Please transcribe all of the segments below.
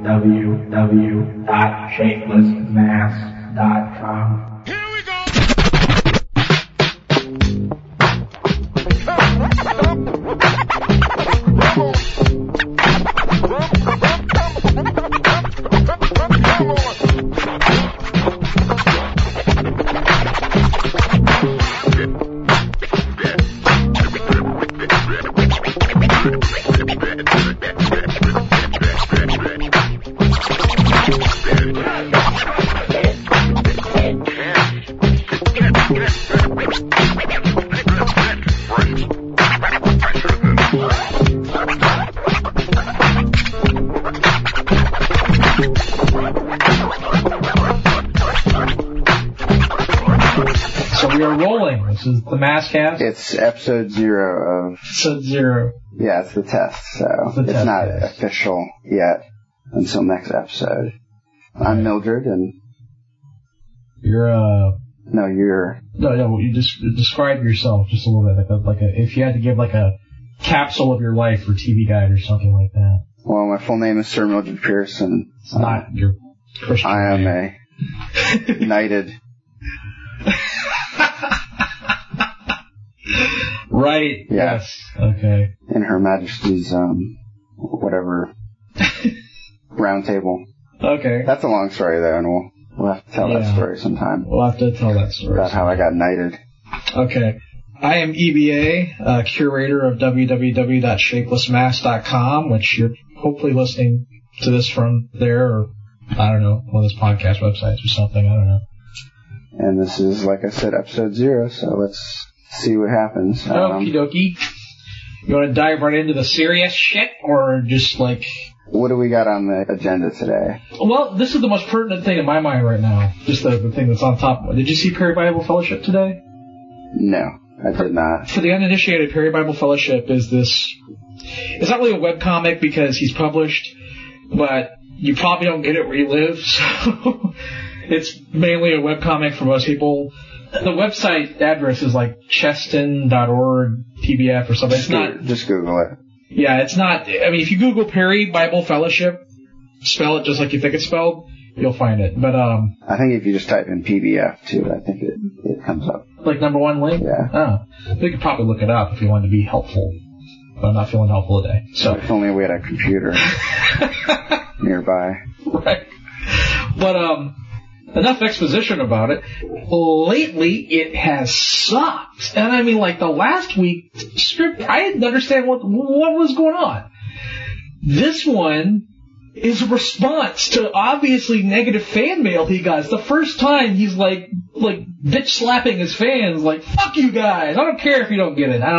www.shapelessmass.com. This is the Masscast. It's episode 0 of... Episode 0. Yeah, it's the test, so it's not official yet until next episode. I'm Mildred, and... You're, No, you're... No, you just describe yourself just a little bit, if you had to give, like, a capsule of your life for TV Guide or something like that. Well, my full name is Sir Mildred Pearson. It's not your Christian I am name. a knighted... Right. Yeah. Yes. Okay. In Her Majesty's, whatever, round table. Okay. That's a long story, though, and we'll have to tell that story sometime. We'll have to tell that story. About how I got knighted. Okay. I am EBA, curator of www.shapelessmass.com, which you're hopefully listening to this from there, or, I don't know, one of those podcast websites or something, I don't know. And this is, like I said, episode 0, so let's see what happens. Okie dokie. You want to dive right into the serious shit, or just like... What do we got on the agenda today? Well, this is the most pertinent thing in my mind right now. Just the thing that's on top. Did you see Perry Bible Fellowship today? No, I did not. For the uninitiated, Perry Bible Fellowship is this... It's not really a webcomic because he's published, but you probably don't get it where you live, so... It's mainly a webcomic for most people. The website address is like cheston.org, PBF or something. It's not... Just Google it. Yeah, it's not... I mean, if you Google Perry Bible Fellowship, spell it just like you think it's spelled, you'll find it. But, I think if you just type in PBF, too, I think it comes up. Like #1 link? Yeah. Oh. You could probably look it up if you wanted to be helpful. But I'm not feeling helpful today. So if only we had a computer nearby. Right. But, enough exposition about it. Lately, it has sucked. And I mean, like, the last week script, I didn't understand what was going on. This one is a response to obviously negative fan mail he got. It's the first time he's like bitch slapping his fans, like, fuck you guys. I don't care if you don't get it.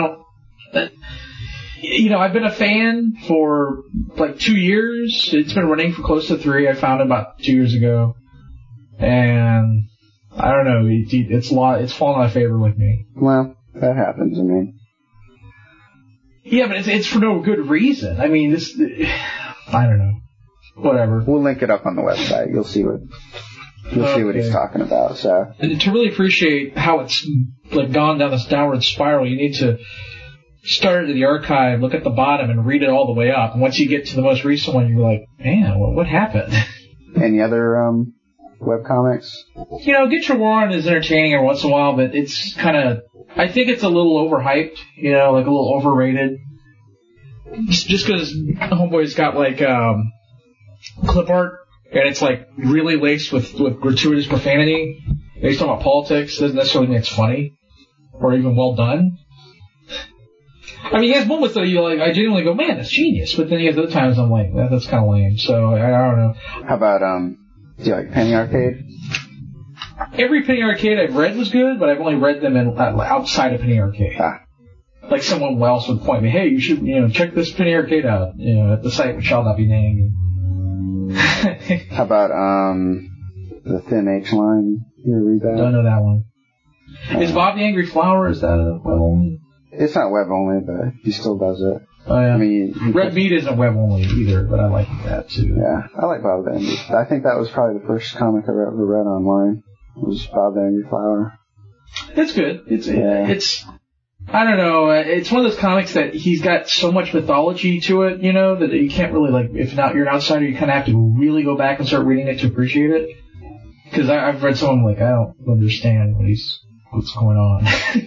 I've been a fan for like 2 years. It's been running for close to 3. I found it about 2 years ago. And I don't know, it's fallen out of favor with me. Well, that happens, I mean. Yeah, but it's for no good reason. I mean, I don't know. Whatever. We'll link it up on the website. You'll see what he's talking about. So, and to really appreciate how it's like gone down this downward spiral, you need to start at the archive, look at the bottom, and read it all the way up. And once you get to the most recent one, you're like, man, what happened? Any other webcomics? Get Your War On is entertaining every once in a while, but it's kind of... I think it's a little overhyped, like a little overrated. Just because Homeboy's got, like, clip art, and it's, like, really laced with gratuitous profanity. Based on politics, doesn't necessarily mean it's funny. Or even well done. I mean, he has moments that I genuinely go, man, that's genius. But then he has other times I'm like, that's kind of lame. So, I don't know. How about, do you like Penny Arcade? Every Penny Arcade I've read was good, but I've only read them outside of Penny Arcade. Like someone else would point me, hey, you should, check this Penny Arcade out, at the site which shall not be named. How about, the Thin H Line? You ever read that? Don't know that one. Is Bob the Angry Flower, is that a web only? It's not web only, but he still does it. Oh, yeah. I mean, Red Meat isn't web only either, but I like that too. Yeah, I like Bob the Angry. I think that was probably the first comic I ever read online. It was Bob the Angry Flower. It's good. It's I don't know. It's one of those comics that he's got so much mythology to it, that you can't really, like, if not you're an outsider, you kind of have to really go back and start reading it to appreciate it. Because I've read some of them, like, I don't understand what's going on.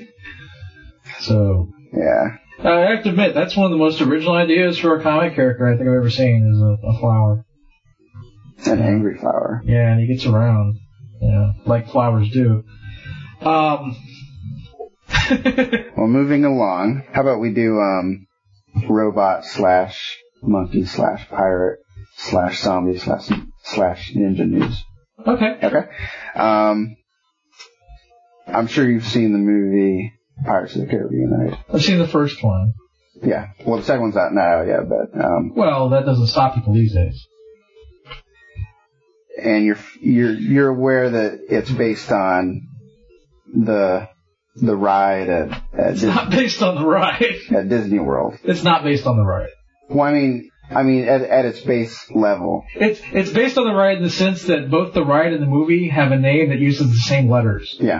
So. Yeah. I have to admit, that's one of the most original ideas for a comic character I think I've ever seen, is a flower. An angry flower. Yeah, and he gets around. Yeah, like flowers do. Well, moving along, how about we do robot / monkey / pirate / zombie / ninja news. Okay. I'm sure you've seen the movie Pirates of the Caribbean, right? I've seen the first one. Yeah. Well, the second one's not out yet, but well, that doesn't stop people these days. And you're aware that it's based on the ride at it's not based on the ride at Disney World. It's not based on the ride. Well, I mean at its base level. It's based on the ride in the sense that both the ride and the movie have a name that uses the same letters. Yeah.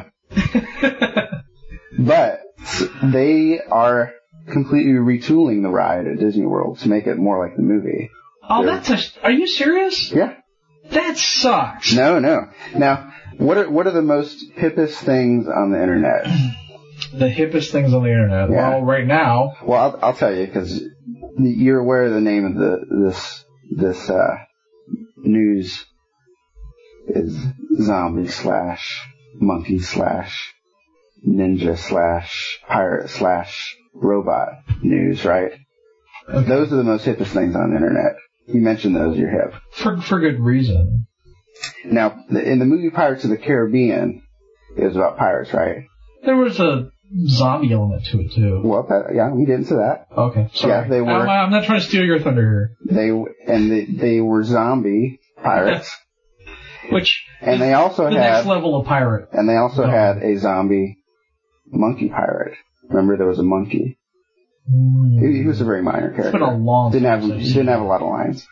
But they are completely retooling the ride at Disney World to make it more like the movie. Oh, are you serious? Yeah. That sucks. No. Now, what are the most hippest things on the internet? The hippest things on the internet? Yeah. Well, right now. Well, I'll tell you, because you're aware of the name of this news is zombie / monkey / ninja / pirate / robot news, right? Okay. Those are the most hippest things on the internet. You mentioned those, you're hip. For good reason. Now, in the movie Pirates of the Caribbean, it was about pirates, right? There was a zombie element to it, too. Well, yeah, we didn't say that. Okay, sorry. Yeah, they were. I'm not trying to steal your thunder here. They were zombie pirates. And they also had... the next level of pirate. And they also had a zombie monkey pirate. Remember, there was a monkey. He was a very minor character. It's been a long time. He didn't have a lot of lines.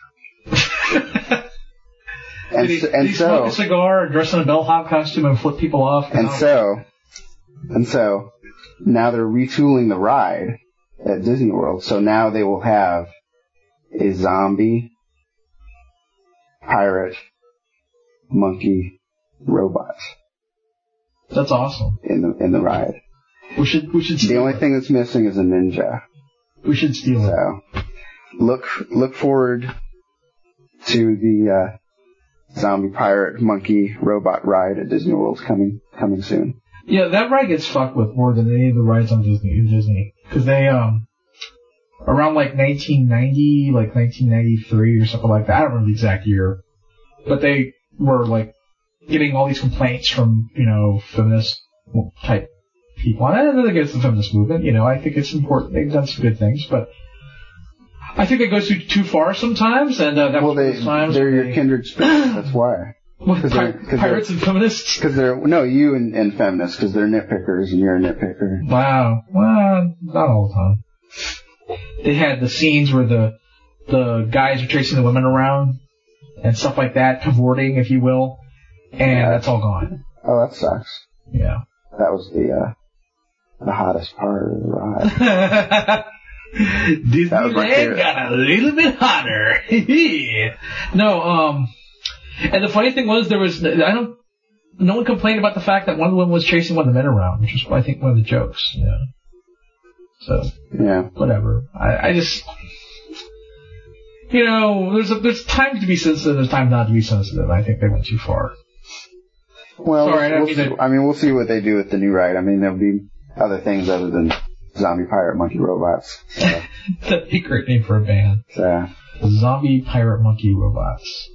Did he smoke a cigar, dress in a bellhop costume, and flip people off? And so, now they're retooling the ride at Disney World. So now they will have a zombie, pirate, monkey, robot. That's awesome. In the ride. We should. The only thing that's missing is a ninja. We should steal it. So, look forward to the zombie, pirate, monkey, robot ride at Disney World coming soon. Yeah, that ride gets fucked with more than any of the rides on Disney. Because they, around like 1990, like 1993 or something like that, I don't remember the exact year, but they were like getting all these complaints from, feminist type people. And I don't think it's the feminist movement, I think it's important. They've done some good things, but I think it goes too far sometimes, and they're your kindred spirits, that's why. Pirates and feminists? Because you and feminists, because they're nitpickers and you're a nitpicker. Wow. Well, not all the time. They had the scenes where the guys are chasing the women around and stuff like that, cavorting, if you will, and that's all gone. Oh, that sucks. Yeah. That was the hottest part of the ride. Disneyland got a little bit hotter. No, and the funny thing was no one complained about the fact that one of the women was chasing one of the men around, which was, I think, one of the jokes. Yeah. So. Yeah. Whatever. I just, there's time to be sensitive, there's time not to be sensitive. I think they went too far. Well, we'll see what they do with the new ride. I mean, there'll be other things other than zombie, pirate, monkey, robots. So. That'd be a great name for a band. So. Zombie, pirate, monkey, robots.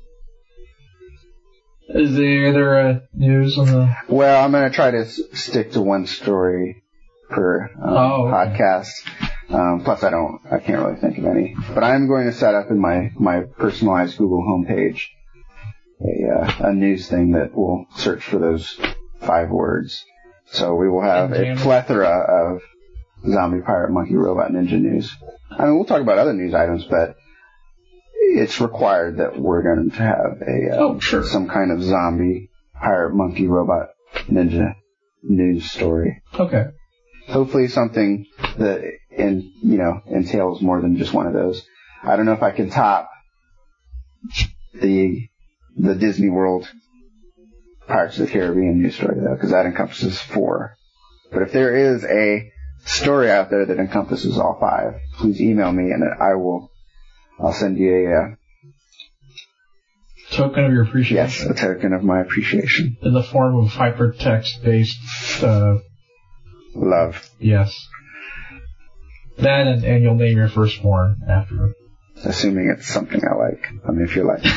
Is there news on the... Well, I'm going to try to stick to one story per podcast. Plus, I can't really think of any. But I'm going to set up in my personalized Google homepage a news thing that will search for those 5 words. So we will have a plethora of zombie, pirate, monkey, robot, ninja news. I mean, we'll talk about other news items, but it's required that we're going to have some kind of zombie, pirate, monkey, robot, ninja news story. Okay. hopefully something that entails more than just one of those. I don't know if I can top the Disney World Pirates of the Caribbean news story though, because that encompasses 4. But if there is a story out there that encompasses all 5, please email me and I'll send you a token of your appreciation. Yes, a token of my appreciation. In the form of hypertext-based love. Yes. That and you'll name your firstborn after. Assuming it's something I like. I mean, if you like.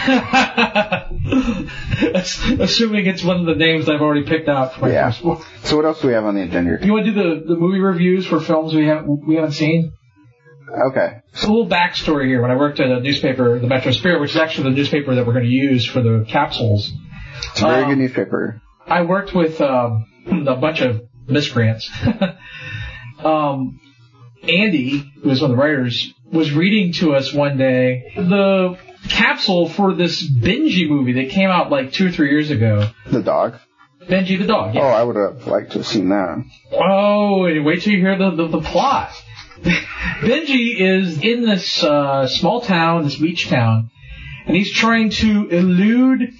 Assuming it's one of the names I've already picked out for my firstborn. So what else do we have on the agenda? You want to do the movie reviews for films we haven't seen? Okay. So a little backstory here. When I worked at a newspaper, the Metro Spirit, which is actually the newspaper that we're going to use for the capsules. It's a very good newspaper. I worked with a bunch of miscreants. Andy, who was one of the writers, was reading to us one day the capsule for this Benji movie that came out like 2 or 3 years ago. The dog? Benji the dog, yeah. Oh, I would have liked to have seen that. Oh, wait till you hear the plot. Benji is in this small town, this beach town, and he's trying to elude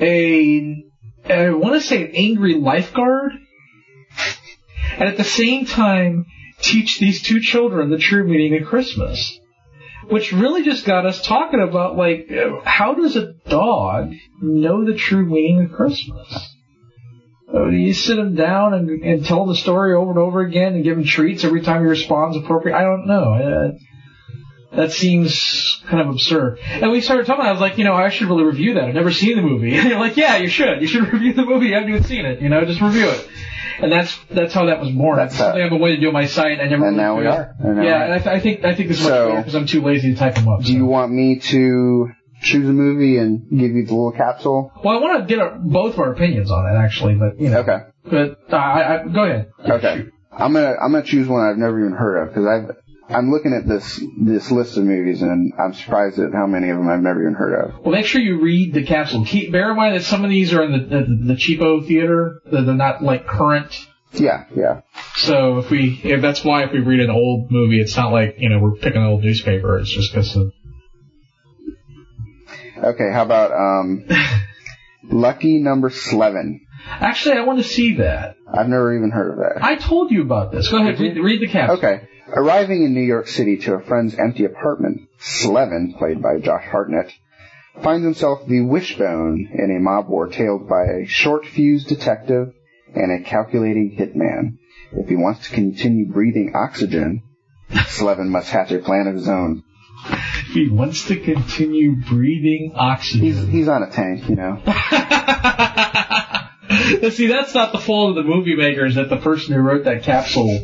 I want to say an angry lifeguard, and at the same time teach these 2 children the true meaning of Christmas. Which really just got us talking about, like, how does a dog know the true meaning of Christmas? You sit him down and tell him the story over and over again and give him treats every time he responds appropriately? I don't know. That seems kind of absurd. And we started talking, I was like, I should really review that. I've never seen the movie. And you're like, yeah, you should. You should review the movie. You haven't even seen it. Just review it. And that's how that was born. That's something I've been waiting to do on my site. And now we are. Yeah, and I think this is much better because I'm too lazy to type them up. Do you want me to choose a movie and give you the little capsule? Well, I want to get both of our opinions on it, actually, but Okay. But go ahead. Okay. I'm gonna choose one I've never even heard of because I'm looking at this list of movies and I'm surprised at how many of them I've never even heard of. Well, make sure you read the capsule. Bear in mind that some of these are in the cheapo theater. They're not like current. Yeah. So if that's why if we read an old movie, it's not like we're picking an old newspaper. It's just because of. Okay, how about Lucky Number 11? Actually, I want to see that. I've never even heard of that. I told you about this. Go ahead, read the capsule. Okay. Arriving in New York City to a friend's empty apartment, Slevin, played by Josh Hartnett, finds himself the wishbone in a mob war tales by a short-fused detective and a calculating hitman. If he wants to continue breathing oxygen, Slevin must hatch a plan of his own. He wants to continue breathing oxygen. He's on a tank, See, that's not the fault of the movie makers that the person who wrote that capsule,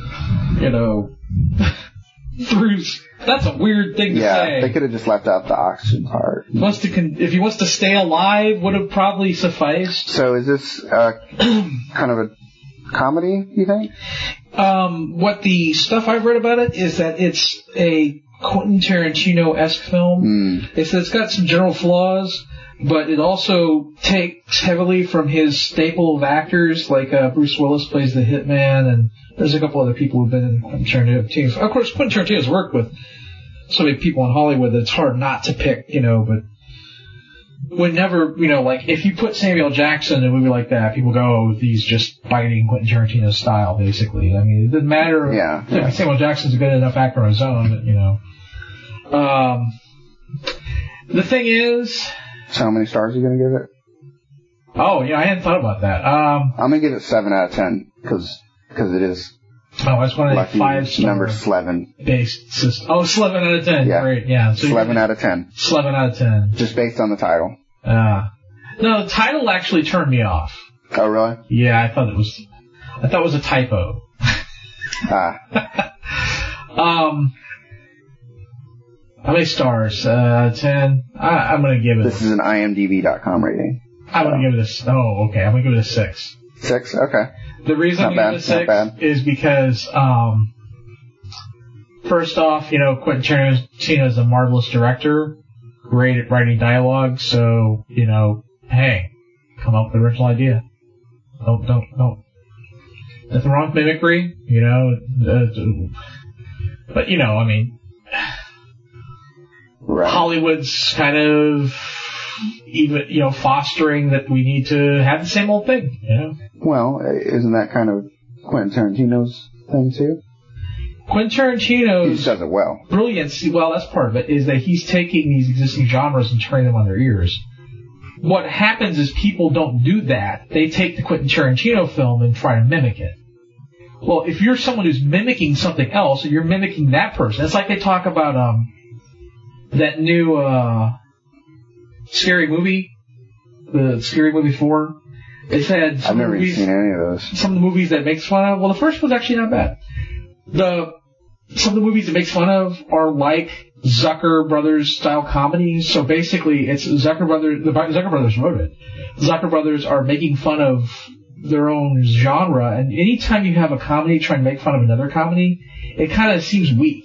threw. That's a weird thing to say. Yeah, they could have just left out the oxygen part. If he wants to stay alive, would have probably sufficed. So is this kind of a comedy, you think? What the stuff I've read about it is that it's a Quentin Tarantino-esque film. It's got some general flaws, but it also takes heavily from his staple of actors, like Bruce Willis plays the hitman, and there's a couple other people who've been in Quentin Tarantino teams. Of course, Quentin Tarantino's worked with so many people in Hollywood that it's hard not to pick, but would never, like, if you put Samuel Jackson in a movie like that, people go, oh, he's just biting Quentin Tarantino's style, basically. I mean, it doesn't matter. Yeah. Samuel Jackson's a good enough actor on his own, but, the thing is... So how many stars are you going to give it? Oh, yeah, I hadn't thought about that. I'm going to give it 7 out of 10, because it is... Oh, I just wanted a 5-star number Slevin. Based system. Oh, 11 out of 10. Yeah. Great, yeah. So 11 out of 10. 11 out of 10. Just based on the title. No, the title actually turned me off. Oh, really? Yeah, I thought it was a typo. How many stars? 10. I'm going to give it... This is an IMDb.com rating. I'm going to give it okay. I'm going to give it a 6. 6? Okay. The reason I'm giving it a 6 is because, first off, Quentin Tarantino is a marvelous director, great at writing dialogue, so, hey, come up with the original idea. Don't Nothing wrong with mimicry, you know. But, you know, I mean, right. Hollywood's kind of even, you know, fostering that we need to have the same old thing, you know. Well, isn't that kind of Quentin Tarantino's thing, too? Quentin Tarantino's... He does it well. Brilliance, well, that's part of it, is that he's taking these existing genres and turning them on their ears. What happens is people don't do that. They take the Quentin Tarantino film and try to mimic it. Well, if you're someone who's mimicking something else, and you're mimicking that person, it's like they talk about that new Scary Movie, the Scary Movie 4. It's had some I've never seen any of those. Some of the movies that it makes fun of. Well, the first one's actually not bad. Some of the movies it makes fun of are like Zucker Brothers style comedies. So basically, it's Zucker Brothers. The Zucker Brothers wrote it. Zucker Brothers are making fun of their own genre, and anytime you have a comedy trying to make fun of another comedy, it kind of seems weak.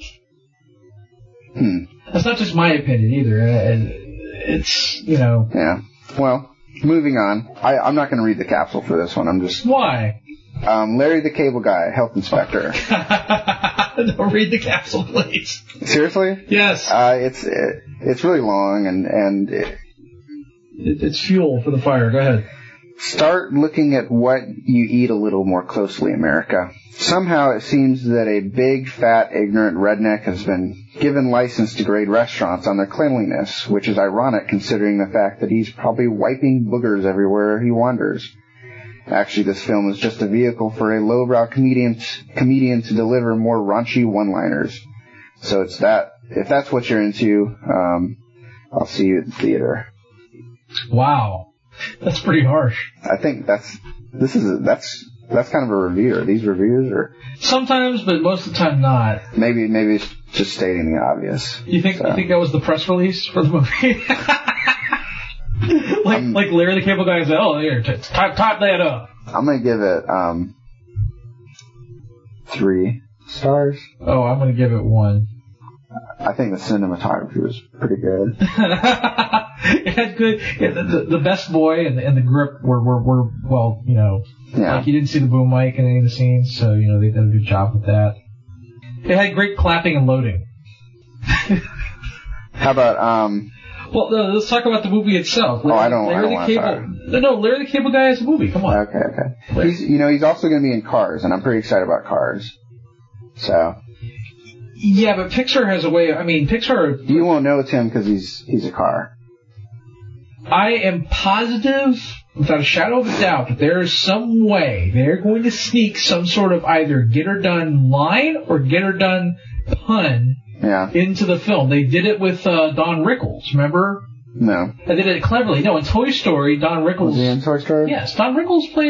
That's not just my opinion either. It's, you know. Yeah. Well, moving on. I'm not going to read the capsule for this one. I'm just. Why? Larry the Cable Guy, health inspector. Don't read the capsule, please. Seriously? Yes. It's really long and it's fuel for the fire. Go ahead. Start looking at what you eat a little more closely, America. Somehow it seems that a big, fat, ignorant redneck has been given license to grade restaurants on their cleanliness, which is ironic considering the fact that he's probably wiping boogers everywhere he wanders. Actually, this film is just a vehicle for a lowbrow comedian to deliver more raunchy one-liners. So it's that. If that's what you're into, I'll see you at the theater. Wow. That's pretty harsh. I think that's kind of a review. Are these reviews or? Sometimes, but most of the time not. Maybe it's just stating the obvious. You think that was the press release for the movie? like Larry the Cable Guy said, "Oh, here, type that up." I'm gonna give it 3 stars. Oh, I'm gonna give it 1. I think the cinematography was pretty good. It had good. Yeah, the best boy and the grip were well, you know. Yeah. Like you didn't see the boom mic in any of the scenes, so you know they did a good job with that. It had great clapping and loading. How about Well, let's talk about the movie itself. I don't want to talk. No, Larry the Cable Guy is a movie. Come on. Okay. He's also going to be in Cars, and I'm pretty excited about Cars. So. Yeah, but Pixar has a way. I mean, Pixar. You won't know it's him because he's a car. I am positive, without a shadow of a doubt, that there is some way they're going to sneak some sort of either get her done line or get her done pun into the film. They did it with Don Rickles, remember? No. They did it cleverly. No, in Toy Story, Don Rickles... Was he in Toy Story? Yes, Don Rickles played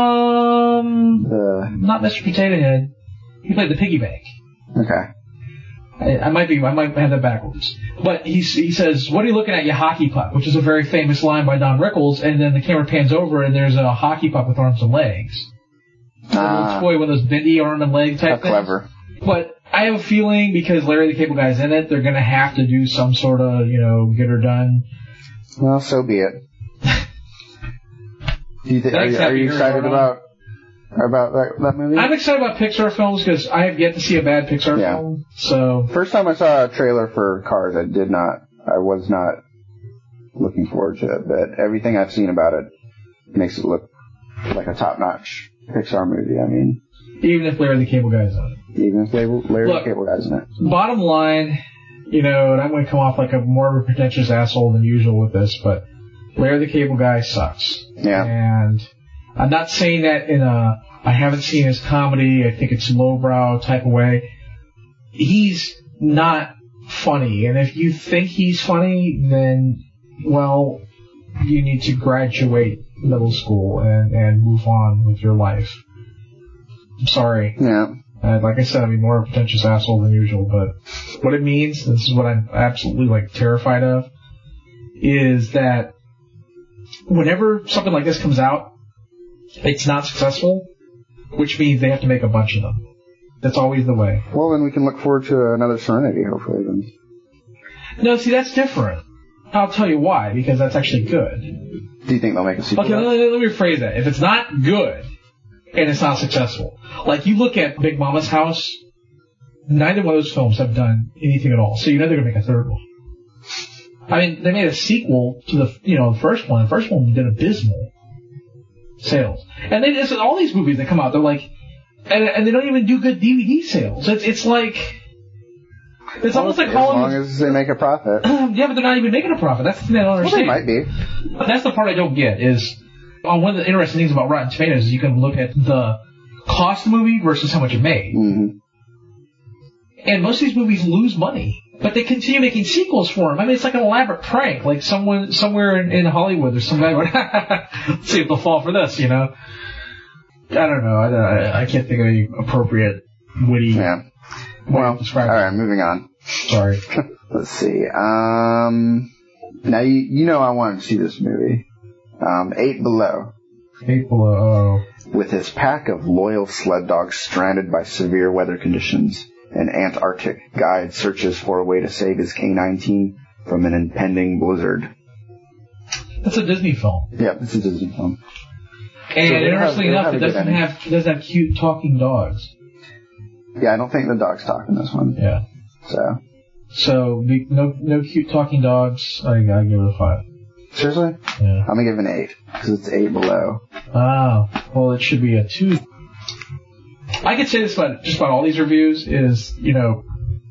not Mr. Potato Head. He played the piggy bank. Okay. I might have that backwards. But he says, "What are you looking at, you hockey puck?" Which is a very famous line by Don Rickles, and then the camera pans over and there's a hockey puck with arms and legs. A little toy with those bendy arm and leg type things. Clever. But I have a feeling because Larry the Cable Guy's in it, they're going to have to do some sort of, you know, get her done. Well, so be it. Are you excited about that movie? I'm excited about Pixar films because I have yet to see a bad Pixar film. So first time I saw a trailer for Cars, I was not looking forward to it, but everything I've seen about it makes it look like a top-notch Pixar movie. I mean, even if Larry the Cable Guy's in it. Even if Larry the Cable Guy's in it. Bottom line, you know, and I'm going to come off like a more of a pretentious asshole than usual with this, but Larry the Cable Guy sucks. Yeah. And I'm not saying that in I haven't seen his comedy, I think it's lowbrow type of way. He's not funny, and if you think he's funny, then, well, you need to graduate middle school and move on with your life. I'm sorry. Yeah. Like I said, I'm more of a pretentious asshole than usual, but what it means, this is what I'm absolutely, terrified of, is that whenever something like this comes out, it's not successful, which means they have to make a bunch of them. That's always the way. Well, then we can look forward to another Serenity, hopefully. Then. No, see, that's different. I'll tell you why, because that's actually good. Do you think they'll make a sequel? Okay, let me rephrase that. If it's not good, and it's not successful. Like, you look at Big Mama's House, neither one of those films have done anything at all. So you know they're going to make a third one. I mean, they made a sequel to the first one. The first one did abysmal sales. And they just, all these movies that come out, they're like, and they don't even do good DVD sales. It's like, it's almost like calling. As long as they make a profit. Yeah, but they're not even making a profit. That's the thing I don't understand. Well, they might be. That's the part I don't get is, one of the interesting things about Rotten Tomatoes is you can look at the cost of the movie versus how much it made. Mm-hmm. And most of these movies lose money, but they continue making sequels for them. I mean, it's like an elaborate prank. Like somewhere in Hollywood, there's some guy going, let's see if they'll fall for this, you know? I don't know. I can't think of any appropriate, witty. Yeah. Well, all right, moving on. Sorry. Let's see. Now, you know I wanted to see this movie. 8 Below. 8 Below, oh. With his pack of loyal sled dogs stranded by severe weather conditions, an Antarctic guide searches for a way to save his canine team from an impending blizzard. That's a Disney film. Yeah, it's a Disney film. And so interestingly enough, it doesn't have cute talking dogs. Yeah, I don't think the dogs talk in this one. Yeah. So no cute talking dogs. I give it a 5. Seriously? Yeah. I'm gonna give it an 8 because it's 8 Below. Oh, well, it should be a 2. I could say this about just about all these reviews is, you know,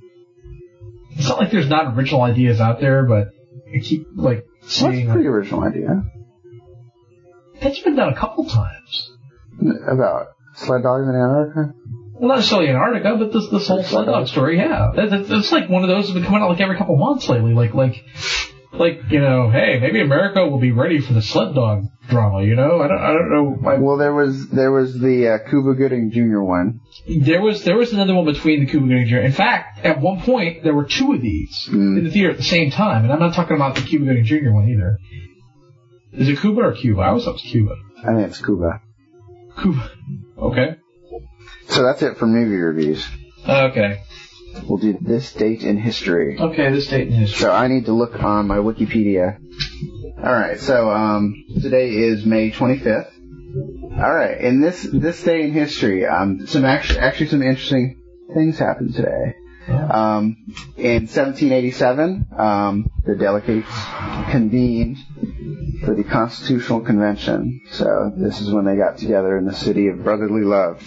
it's not like there's not original ideas out there, but you keep like seeing. What's a pretty original idea? That's been done a couple times. About sled dogs in Antarctica? Well, not necessarily Antarctica, but this whole sled dog story, yeah. It's like one of those that's been coming out like every couple months lately. Like, you know, hey, maybe America will be ready for the sled dog drama, you know? I don't know. Well, there was the Cuba Gooding Jr. one. There was another one between the Cuba Gooding Jr. In fact, at one point, there were 2 of these in the theater at the same time. And I'm not talking about the Cuba Gooding Jr. one either. Is it Cuba or Cuba? I always thought it was Cuba. I think it's Cuba. Cuba. Okay. So that's it for movie reviews. Okay. We'll do this date in history. Okay, this date in history. So I need to look on my Wikipedia. Alright, so today is May 25th. Alright, in this day in history, some interesting things happened today. Yeah. In 1787, the delegates convened for the Constitutional Convention. So this is when they got together in the city of brotherly love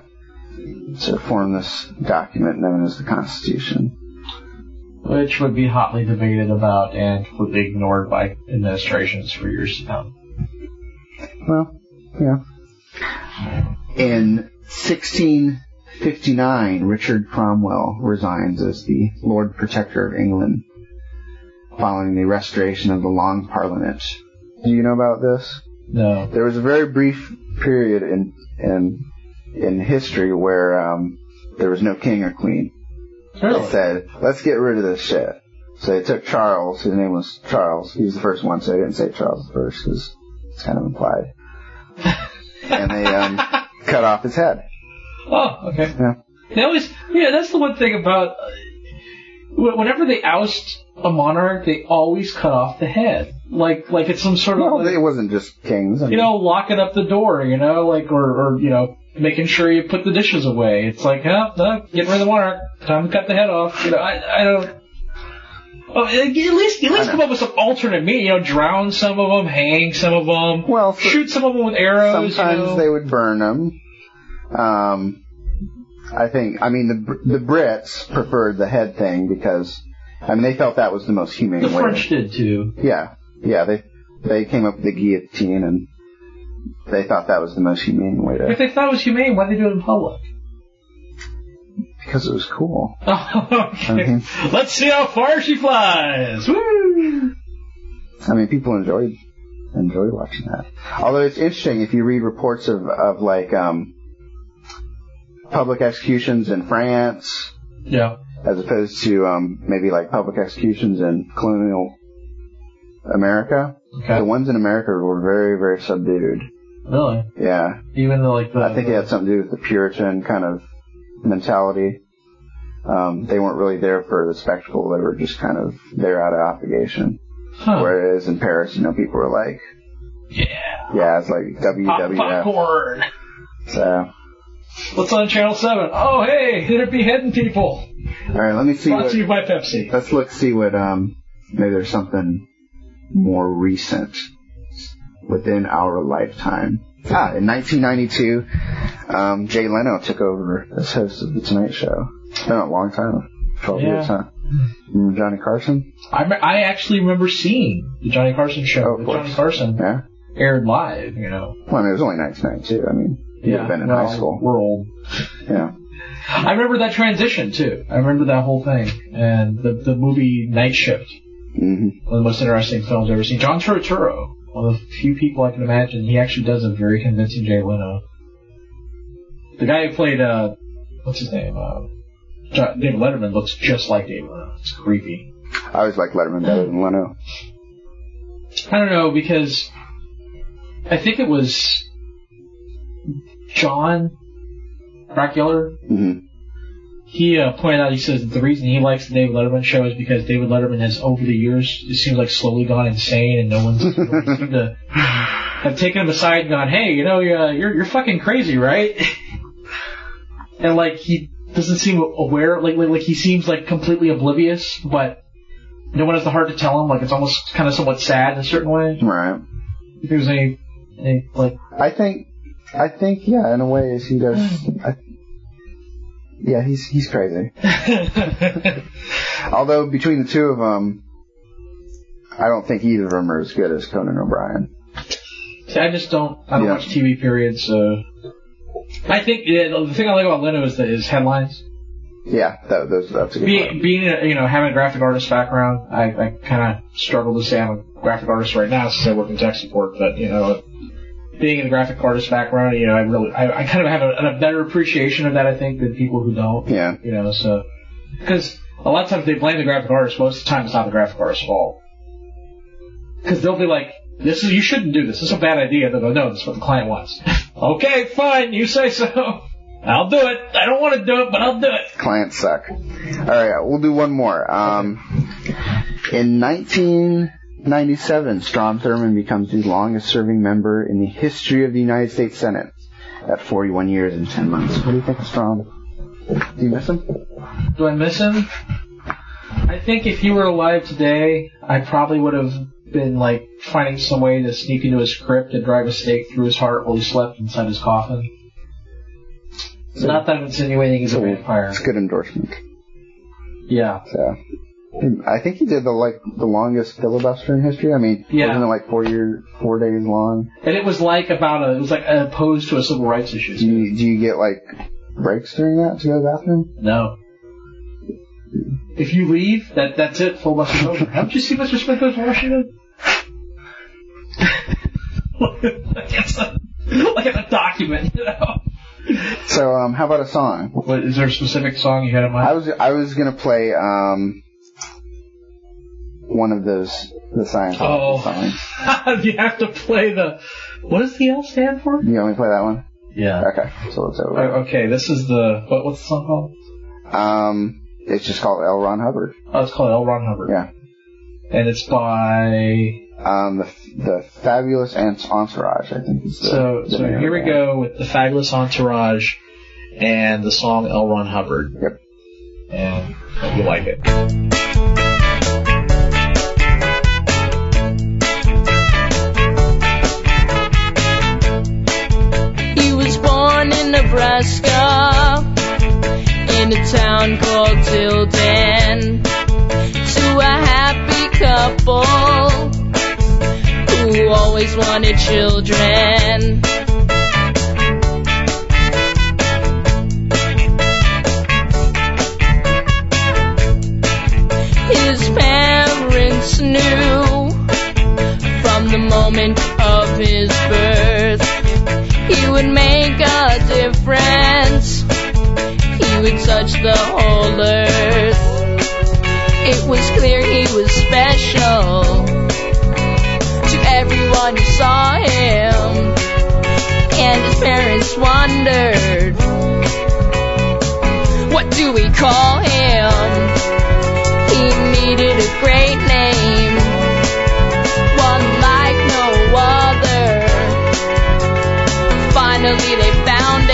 to form this document known as the Constitution. Which would be hotly debated about and would be ignored by administrations for years to come. Well, yeah. In 1659, Richard Cromwell resigns as the Lord Protector of England following the restoration of the Long Parliament. Do you know about this? No. There was a very brief period in history where there was no king or queen. Really? They said, let's get rid of this shit. So they took Charles. His name was Charles. He was the first one, so they didn't say Charles first because it's kind of implied. And they cut off his head. Oh, okay. Yeah. They always, that's the one thing about whenever they oust a monarch, they always cut off the head. Like it's some sort of. Well, it wasn't just kings. Locking up the door, or making sure you put the dishes away. It's like, no, getting rid of the monarch. Time to cut the head off. I don't. Oh, at least come up with some alternate meaning. Drown some of them, hang some of them. Well, shoot some of them with arrows. Sometimes they would burn them. The Brits preferred the head thing because, they felt that was the most humane way. The French did too. Yeah, they came up with the guillotine and they thought that was the most humane way to. If they thought it was humane, why did they do it in public? Because it was cool. Oh, okay. Let's see how far she flies. Woo! People enjoy watching that. Although it's interesting if you read reports of public executions in France. Yeah. As opposed to maybe public executions in colonial America. Okay. The ones in America were very, very subdued. Really? Yeah. Even though I think it had something to do with the Puritan kind of mentality. They weren't really there for the spectacle. They were just kind of there out of obligation. Huh. Whereas in Paris, people were like, yeah, it's like WWF. Popcorn. So. What's on Channel 7? Oh, hey, they're beheading people. All right, let me see. Brought to you by Pepsi. Let's see what, maybe there's something more recent within our lifetime. In 1992, Jay Leno took over as host of The Tonight Show. It's been a long time. 12 years, huh? Remember Johnny Carson? I actually remember seeing the Johnny Carson show. Oh, Johnny Carson aired live, Well, I mean, it was only 1992. I mean, you'd have been in high school. We're old. Yeah. I remember that transition, too. I remember that whole thing. And the movie Night Shift. Mm-hmm. One of the most interesting films I've ever seen. John Turturro, one of the few people I can imagine. He actually does a very convincing Jay Leno. The guy who played, what's his name? David Letterman looks just like David Leno. It's creepy. I always like Letterman better than Leno. I don't know, because I think it was John Brackeller. Mm-hmm. He pointed out, he says that the reason he likes the David Letterman show is because David Letterman has, over the years, it seems like slowly gone insane, and no one's really seemed to have taken him aside and gone, hey, you're fucking crazy, right? And like, he doesn't seem aware, like he seems like completely oblivious, but no one has the heart to tell him. Like, it's almost kind of somewhat sad in a certain way. Right. If there's any like. I think, yeah, in a way, he does. Yeah, he's crazy. Although between the two of them, I don't think either of them are as good as Conan O'Brien. See, I don't watch TV periods. I think the thing I like about Leno is his headlines. Yeah, that's a good point. Being having a graphic artist background, I kind of struggle to say I'm a graphic artist right now since I work in tech support, but being in the graphic artist background, I kind of have a better appreciation of that, I think, than people who don't. Yeah. So because a lot of times they blame the graphic artist. Most of the time, it's not the graphic artist's fault. Because they'll be like, you shouldn't do this. This is a bad idea. They'll go, no, this is what the client wants. Okay, fine, you say so. I'll do it. I don't want to do it, but I'll do it. Clients suck. All right, we'll do one more. In 1997, Strom Thurmond becomes the longest-serving member in the history of the United States Senate at 41 years and 10 months. What do you think of Strom? Do you miss him? Do I miss him? I think if he were alive today, I probably would have been like finding some way to sneak into his crypt and drive a stake through his heart while he slept inside his coffin. So, not that I'm insinuating he's a vampire. It's a good endorsement. Yeah. So, I think he did the longest filibuster in history. I mean, wasn't it like 4 days long? And it was like opposed to a civil rights issue. Do you get like breaks during that to go to the bathroom? No. If you leave, that's it. Filibuster's over. Haven't you seen Mr. Smith goes to Washington? like a document, So, how about a song? What, is there a specific song you had in mind? I was gonna play one of the Scientology songs. You have to play what does the L stand for? You want me to play that one? Yeah. Okay, so let's over. Okay, this is what's the song called? It's just called L. Ron Hubbard. Oh, it's called L. Ron Hubbard. Yeah. And it's by the Fabulous Entourage, I think. So here we go with the Fabulous Entourage and the song L. Ron Hubbard. Yep. And hope you like it. He was born in Nebraska, in a town called Tilden, to a happy couple who always wanted children. His parents knew from the moment of his birth he would make a difference. He would touch the whole earth. It was clear he was special to everyone who saw him, and his parents wondered, what do we call him? He needed a great name, one like no other. Finally they found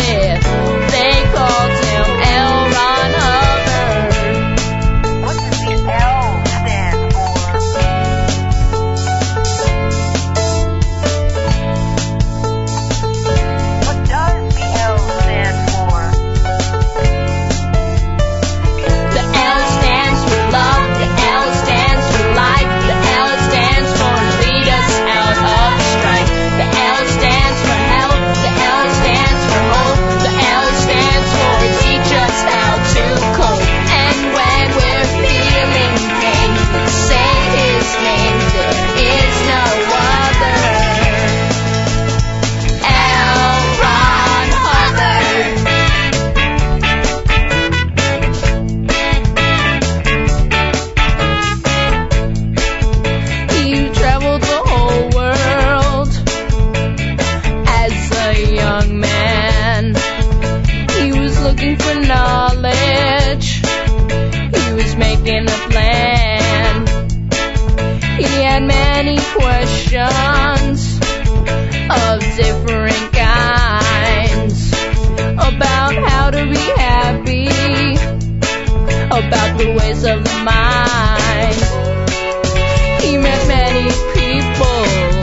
young man. He was looking for knowledge. He was making a plan. He had many questions of different kinds about how to be happy, about the ways of the mind. He met many people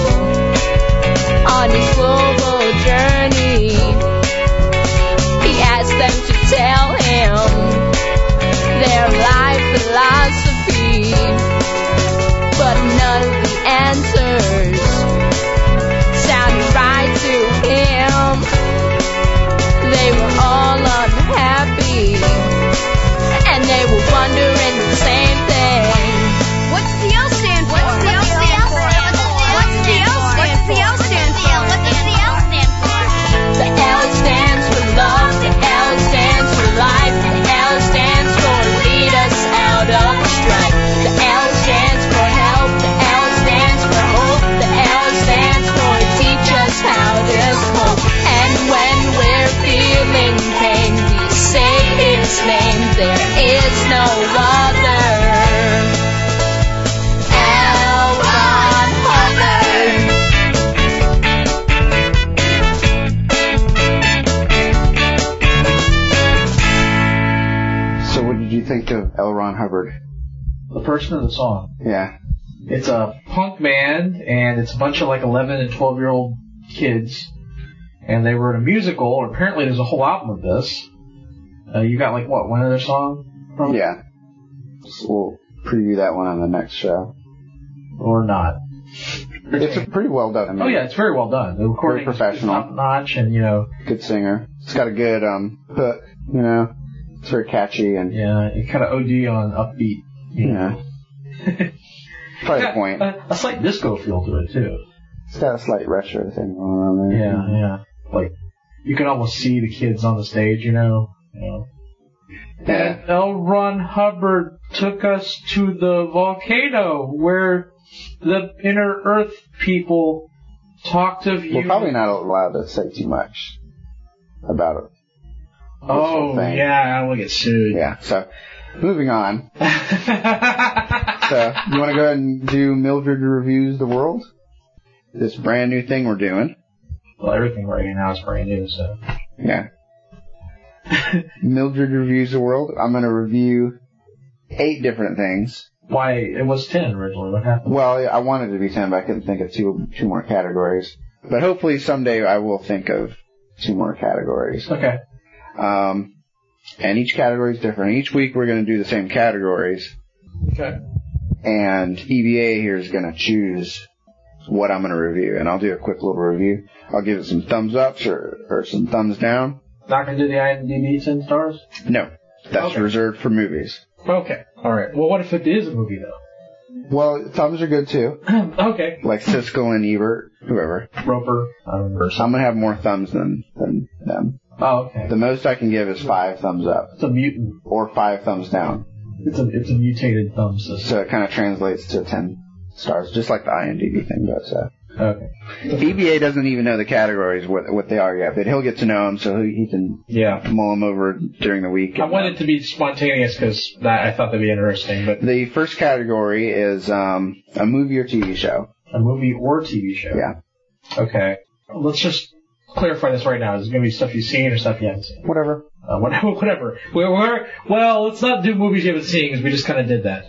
on his global journey. He asked them to tell him their life philosophy, but none of the answers sounded right to him. They were all unhappy, and they were wondering the same thing. What's the L stand for? What's the L stand for? What's the L stand for? What does the L stand for? The L stands for love, the L stands for life, the L stands for lead us out of strife. The L stands for help, the L stands for hope, the L stands for teach us how to cope. And when we're feeling pain, we say his name, there is no other. L. Ron Hubbard. So what did you think of L. Ron Hubbard? The person or the song? Yeah. It's a punk band, and it's a bunch of like 11 and 12-year-old kids, and they wrote a musical, or apparently there's a whole album of this. You got like, what, one other song from it? Yeah. So we'll preview that one on the next show. Or not. It's a pretty well done. I mean, Oh yeah, it's very well done. The recording very professional. is top notch, and you know. Good singer. It's got a good hook, you know. It's very catchy and Yeah, it kind of OD on upbeat. You know. Probably the point. A slight disco feel to it too. It's got a slight retro thing going on there. Yeah. Like you can almost see the kids on the stage, you know. Yeah. And L. Ron Hubbard took us to the volcano where the inner Earth people talked of you. We're probably not allowed to say too much about it. Oh, yeah, I will get sued. Yeah, so moving on. So, you want to go ahead and do Mildred Reviews the World? This brand new thing we're doing. Well, everything right now is brand new, so. Yeah. Mildred Reviews the World. I'm going to review 8 different things. Why, it was 10 originally. What happened? Well, I wanted it to be 10, but I couldn't think of two more categories. But hopefully someday I will think of 2 more categories. Okay. And each category is different. Each week we're going to do the same categories. Okay. And EBA here is going to choose what I'm going to review. And I'll do a quick little review. I'll give it some thumbs ups or some thumbs down. Not going to do the IMDb 10 stars? No. That's reserved for movies. Okay. All right. Well, what if it is a movie, though? Well, thumbs are good, too. Okay. Like Siskel and Ebert, whoever. Roper. I don't remember. I'm going to have more thumbs than them. Oh, okay. The most I can give is 5 thumbs up. It's a mutant. Or 5 thumbs down. It's a mutated thumb system. So it kind of translates to 10 stars, just like the IMDb thing does. So. Okay. EBA doesn't even know the categories, what they are yet, but he'll get to know them so he can mull them over during the week. I wanted to be spontaneous because I thought that'd be interesting. But the first category is a movie or TV show. A movie or TV show? Yeah. Okay. Let's just clarify this right now. Is it going to be stuff you've seen or stuff you haven't seen? Whatever. Whatever. Well, let's not do movies you haven't seen because we just kind of did that.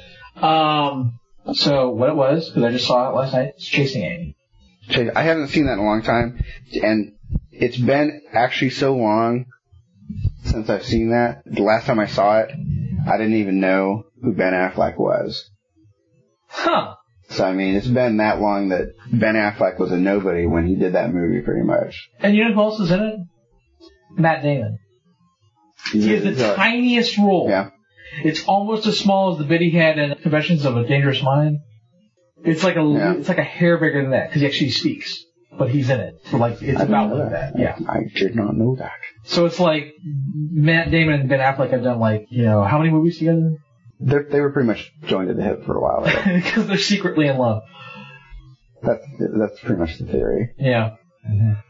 So what it was, because I just saw it last night, it's Chasing Amy. I haven't seen that in a long time, and it's been actually so long since I've seen that. The last time I saw it, I didn't even know who Ben Affleck was. Huh. So, I mean, it's been that long that Ben Affleck was a nobody when he did that movie, pretty much. And you know who else is in it? Matt Damon. He has the tiniest role. Yeah. It's almost as small as the bit he had in Confessions of a Dangerous Mind. It's like a hair bigger than that because he actually speaks, but he's in it. So like it's about like that. Yeah. I did not know that. So it's like Matt Damon and Ben Affleck have done like how many movies together? They were pretty much joined at the hip for a while. Because they're secretly in love. That's pretty much the theory. Yeah. Mm-hmm.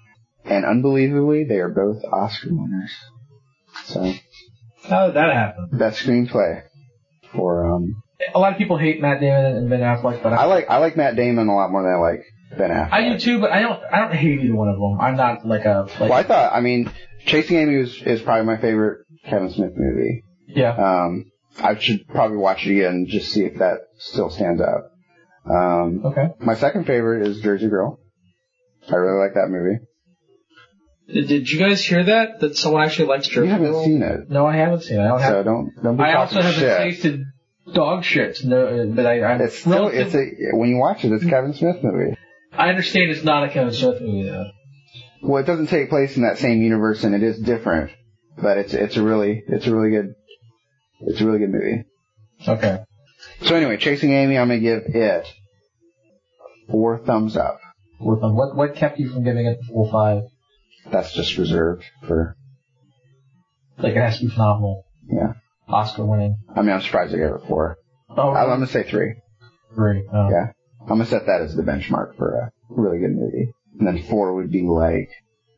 And unbelievably, they are both Oscar winners. So, how did that happen? Best screenplay for a lot of people hate Matt Damon and Ben Affleck, but I like Matt Damon a lot more than I like Ben Affleck. I do too, but I don't hate either one of them. I'm not like a. Well, I mean, Chasing Amy is probably my favorite Kevin Smith movie. Yeah. I should probably watch it again just see if that still stands out. Okay. My second favorite is Jersey Girl. I really like that movie. Did you guys hear that? That someone actually likes Jersey Girl? You haven't seen it. No, I haven't seen it. Don't be I also haven't shit. tasted dog shit. No, but I'm it's still, when you watch it, it's a Kevin Smith movie. I understand it's not a Kevin Smith movie, though. Well, it doesn't take place in that same universe, and it is different. But it's a really good movie. Okay. So anyway, Chasing Amy, I'm gonna give it 4 thumbs up. What kept you from giving it 4 or 5? That's just reserved for. Like it has to be phenomenal. Yeah. Oscar winning. I mean, I'm surprised I gave it 4. Oh, really? I'm gonna say 3. 3. Oh. Yeah. I'm gonna set that as the benchmark for a really good movie. And then 4 would be like,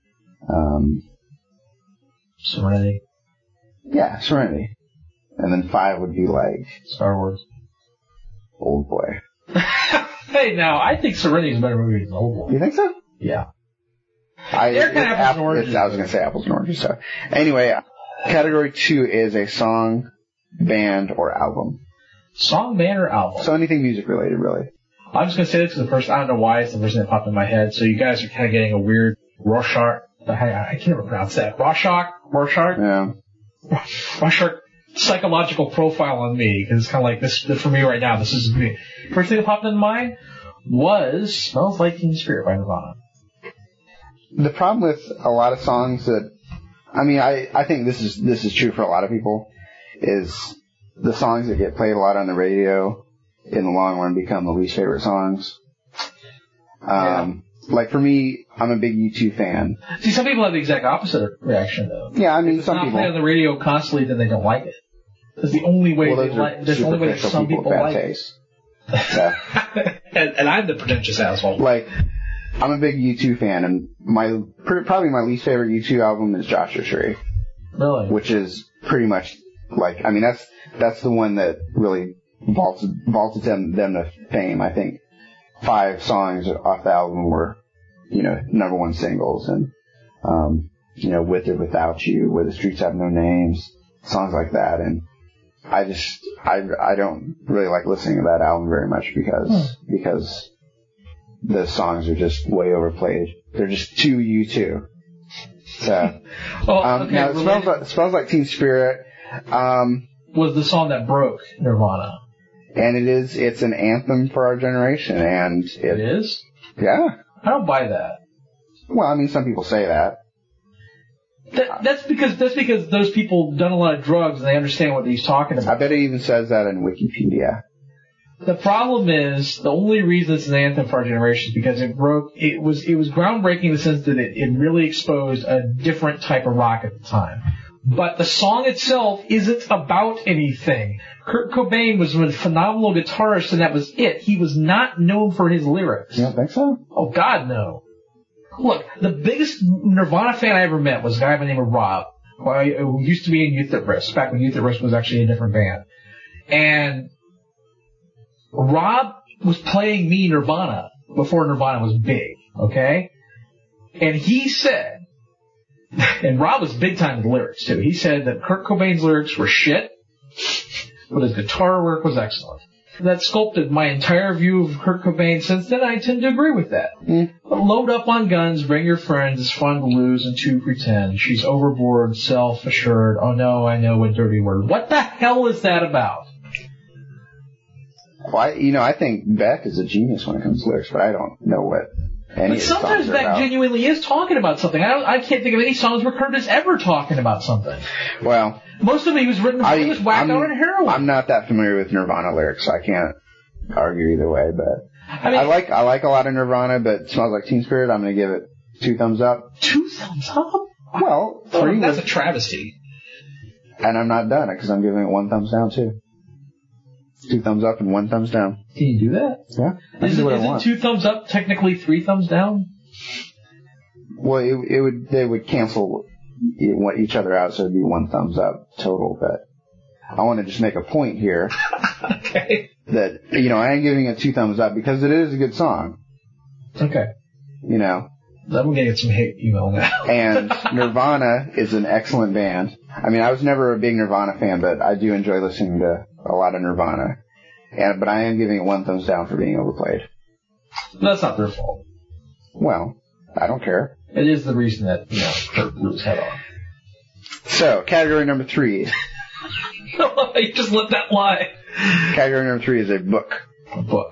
Serenity. Yeah, Serenity. And then 5 would be like Star Wars. Old Boy. Hey, now I think Serenity is a better movie than Old Boy. You think so? Yeah. They're kind of apples and oranges. I was gonna say apples and oranges. So anyway, category 2 is a song, band, or album. Song, band, or album? So anything music related, really. I'm just gonna say this because I don't know why it's the first thing that popped in my head. So you guys are kind of getting a weird Rorschach. I can't ever pronounce that. Rorschach. Yeah. Rorschach psychological profile on me because it's kind of like this for me right now. This is me. First thing that popped in mind was "Smells Like Teen Spirit" by Nirvana. The problem with a lot of songs that, I mean, I think this is true for a lot of people, is the songs that get played a lot on the radio in the long run become the least favorite songs. Like for me, I'm a big U2 fan. See, some people have the exact opposite reaction though. Yeah, I mean, if some it's people. not played on the radio constantly, then they don't like it. That's the only way they like. There's the only way that some people like it. So. and I'm the pretentious asshole. Like, I'm a big U2 fan, and probably my least favorite U2 album is Joshua Tree. Really? Which is pretty much like, I mean, that's the one that really vaulted them to fame. I think 5 songs off the album were, number 1 singles, and With or Without You, Where the Streets Have No Names, songs like that, and I don't really like listening to that album very much because the songs are just way overplayed. They're just too U2. So, okay, now it smells like Teen Spirit. Was the song that broke Nirvana. And it's an anthem for our generation, and it is? Yeah. I don't buy that. Well, I mean, some people say that. That's because those people done a lot of drugs and they understand what he's talking about. I bet it even says that in Wikipedia. The problem is, the only reason it's an anthem for our generation is because it was groundbreaking in the sense that it really exposed a different type of rock at the time. But the song itself isn't about anything. Kurt Cobain was a phenomenal guitarist, and that was it. He was not known for his lyrics. You don't think so? Oh, God, no. Look, the biggest Nirvana fan I ever met was a guy by the name of Rob, who used to be in Youth at Risk, back when Youth at Risk was actually a different band. And Rob was playing me Nirvana before Nirvana was big, okay? And he said, and Rob was big time with lyrics too, he said that Kurt Cobain's lyrics were shit, but his guitar work was excellent. That sculpted my entire view of Kurt Cobain. Since then, I tend to agree with that. Load up on guns, bring your friends, it's fun to lose and to pretend. She's overboard, self-assured, oh no, I know a dirty word. What the hell is that about? Well, I think Beck is a genius when it comes to lyrics, but I don't know what any of the songs are about. But sometimes Beck genuinely is talking about something. I can't think of any songs where Kurt is ever talking about something. Well, most of it he was written before he was whacked out on heroin. I'm not that familiar with Nirvana lyrics, so I can't argue either way, but I like a lot of Nirvana, but Smells Like Teen Spirit, I'm going to give it 2 thumbs up. 2 thumbs up? Well, 3 that's a travesty. And I'm not done because I'm giving it 1 thumbs down too. 2 thumbs up and 1 thumbs down. Can you do that? Yeah. Isn't 2 thumbs up technically 3 thumbs down? Well, they would cancel each other out, so it'd be 1 thumbs up total. But I want to just make a point here. Okay. That, I am giving it 2 thumbs up because it is a good song. Okay. I'm going to get some hate email now. And Nirvana is an excellent band. I mean, I was never a big Nirvana fan, but I do enjoy listening to a lot of Nirvana. But I am giving it 1 thumbs down for being overplayed. That's not their fault. Well, I don't care. It is the reason that, Kurt blew his head off. So, category number 3. You just let that lie. Category number 3 is a book. A book.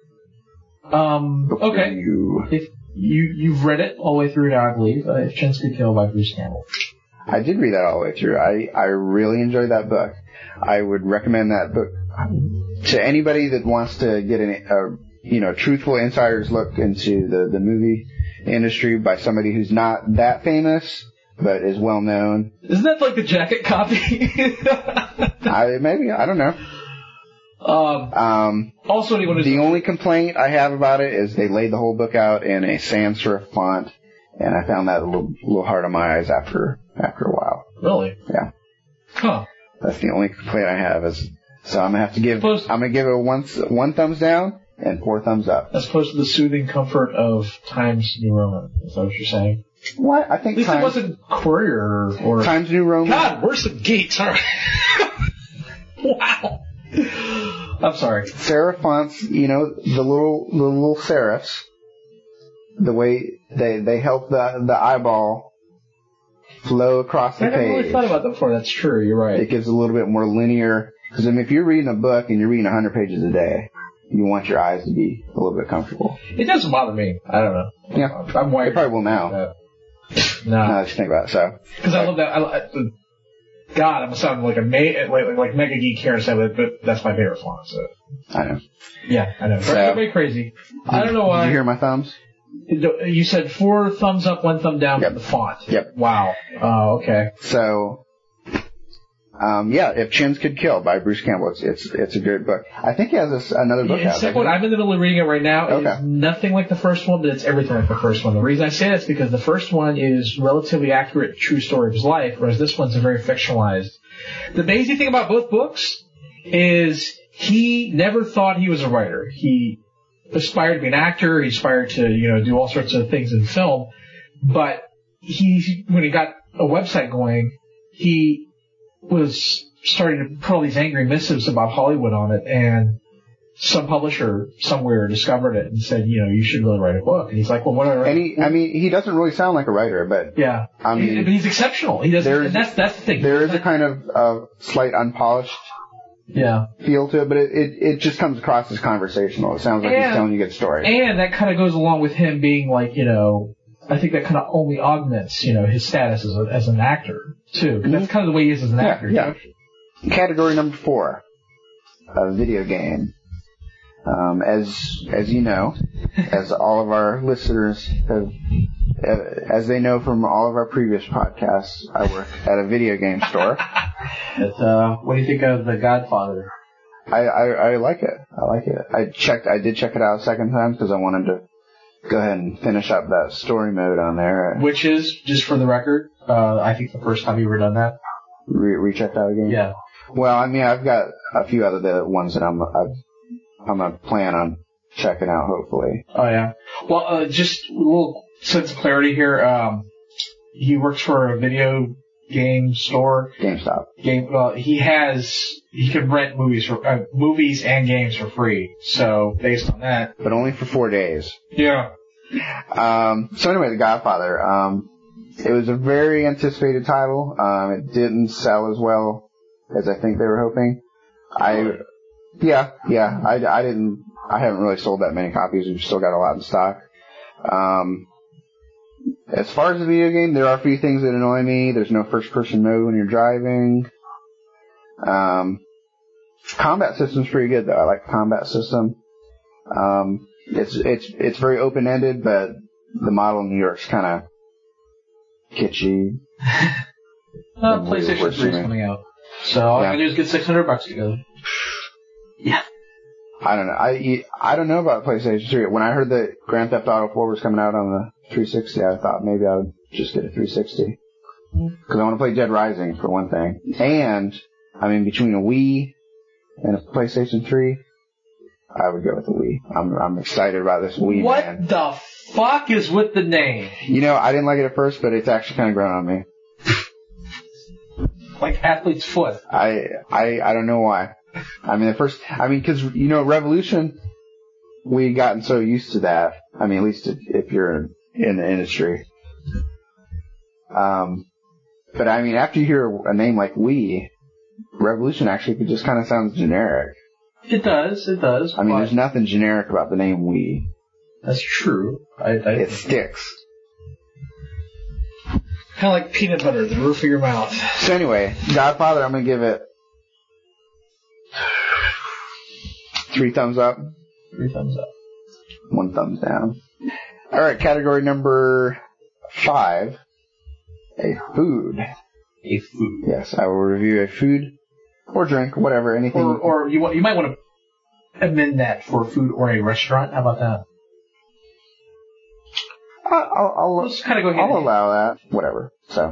Okay. If you've read it all the way through now, I believe. If Chins Could Kill by Bruce Campbell. I did read that all the way through. I really enjoyed that book. I would recommend that book to anybody that wants to get a truthful insider's look into the movie industry by somebody who's not that famous but is well known. Isn't that like the jacket copy? Maybe, I don't know. Also, the only complaint I have about it is they laid the whole book out in a sans serif font, and I found that a little hard on my eyes after a while. Really? Yeah. Huh. That's the only complaint I have so I'm gonna give it 1 thumbs down and 4 thumbs up. As opposed to the soothing comfort of Times New Roman. Is that what you're saying? What? I think at least it wasn't Courier or Times New Roman. God, we're some geeks, aren't we? Wow. I'm sorry. Serif fonts, the little serifs, the way they help the eyeball flow across the page. I never really thought about that before. That's true. You're right. It gives a little bit more linear. Because if you're reading a book and you're reading 100 pages a day, you want your eyes to be a little bit comfortable. It doesn't bother me. I don't know. Yeah. I'm wired. It probably will now. No. Now that you think about it. So. Because I love that. God, I'm sounding like like mega geek here and stuff, but that's my favorite font. So. I know. Yeah, I know. Very crazy. I don't know why. Did you hear my thumbs? You said 4 thumbs up, 1 thumb down for the font. Yep. Wow. Okay. So, If Chins Could Kill by Bruce Campbell. It's a great book. I think he has another book out. Second one, I'm in the middle of reading it right now. Okay. It's nothing like the first one, but it's everything like the first one. The reason I say that is because the first one is relatively accurate, true story of his life, whereas this one's a very fictionalized. The amazing thing about both books is he never thought he was a writer. He aspired to be an actor. He aspired to, do all sorts of things in film. But when he got a website going, he was starting to put all these angry missives about Hollywood on it, and some publisher somewhere discovered it and said, you should really write a book. And he's like, well, what do I write? And he doesn't really sound like a writer, but yeah, but he's exceptional. He doesn't. And that's the thing. There is a kind of slight unpolished feel to it, but it just comes across as conversational. It sounds like he's telling you a good story. And that kind of goes along with him being like, I think that kind of only augments, his status as an actor too. Because that's kind of the way he is as an actor. Yeah. Category number 4, a video game. As you know, as all of our listeners have, as they know from all of our previous podcasts, I work at a video game store. What do you think of The Godfather? I like it. I like it. I did check it out a second time because I wanted to go ahead and finish up that story mode on there. Which is, just for the record, I think the first time you ever done that. Rechecked out again? Yeah. Well, I've got a few other ones that I'm gonna plan on checking out, hopefully. Oh yeah. Well, just a little sense of clarity here. He works for a video game store. GameStop. He can rent movies and games for free. So based on that. But only for 4 days. Yeah. So anyway, The Godfather. It was a very anticipated title. It didn't sell as well as I think they were hoping. I haven't really sold that many copies. We've still got a lot in stock. As far as the video game, there are a few things that annoy me. There's no first-person mode when you're driving. Combat system's pretty good, though. I like the combat system. It's very open-ended, but the model in New York's kind of kitschy. PlayStation 3 is coming out. So all I gotta do is get $600 together. Yeah. I don't know. I don't know about PlayStation 3. When I heard that Grand Theft Auto 4 was coming out on the 360, I thought maybe I would just get a 360. Because I want to play Dead Rising, for one thing. And, I mean, between a Wii and a PlayStation 3, I would go with the Wii. I'm excited about this Wii, What man. the fuck is with the name? You know, I didn't like it at first, but it's actually kind of grown on me. Like athlete's foot. I don't know why. I mean, because, you know, Revolution, we gotten so used to that. I mean, at least if you're in the industry. But I mean, after you hear a name like Wii, Revolution actually just kind of sounds generic. It does. I mean, there's nothing generic about the name Wii. That's true. It sticks. Kind of like peanut butter, the roof of your mouth. So anyway, Godfather, I'm going to give it 3 thumbs up. 3 thumbs up. 1 thumbs down. All right, category number 5, a food. A food. Yes, I will review a food or drink, whatever, anything. Or you might want to amend that for food or a restaurant. How about that? Let's kind of go ahead. I'll allow that. Whatever. So.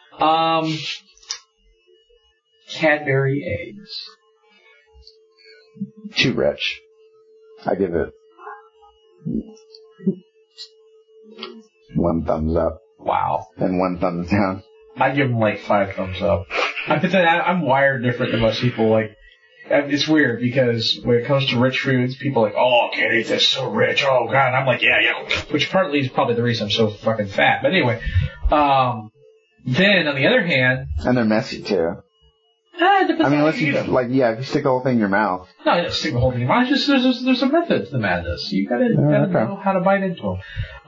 Cadbury eggs. Too rich. I give it 1 thumbs up. Wow. And 1 thumbs down. I give them like 5 thumbs up. I'm wired different than most people. Like, it's weird because when it comes to rich foods, people are like, oh, I can't eat this, so rich. Oh, God. And I'm like, yeah. Which partly is probably the reason I'm so fucking fat. But anyway, then on the other hand. And they're messy too. It depends. I mean, unless you, if you stick the whole thing in your mouth. No, you don't stick the whole thing in your mouth. Just, there's a method to the madness. You gotta know how to bite into them.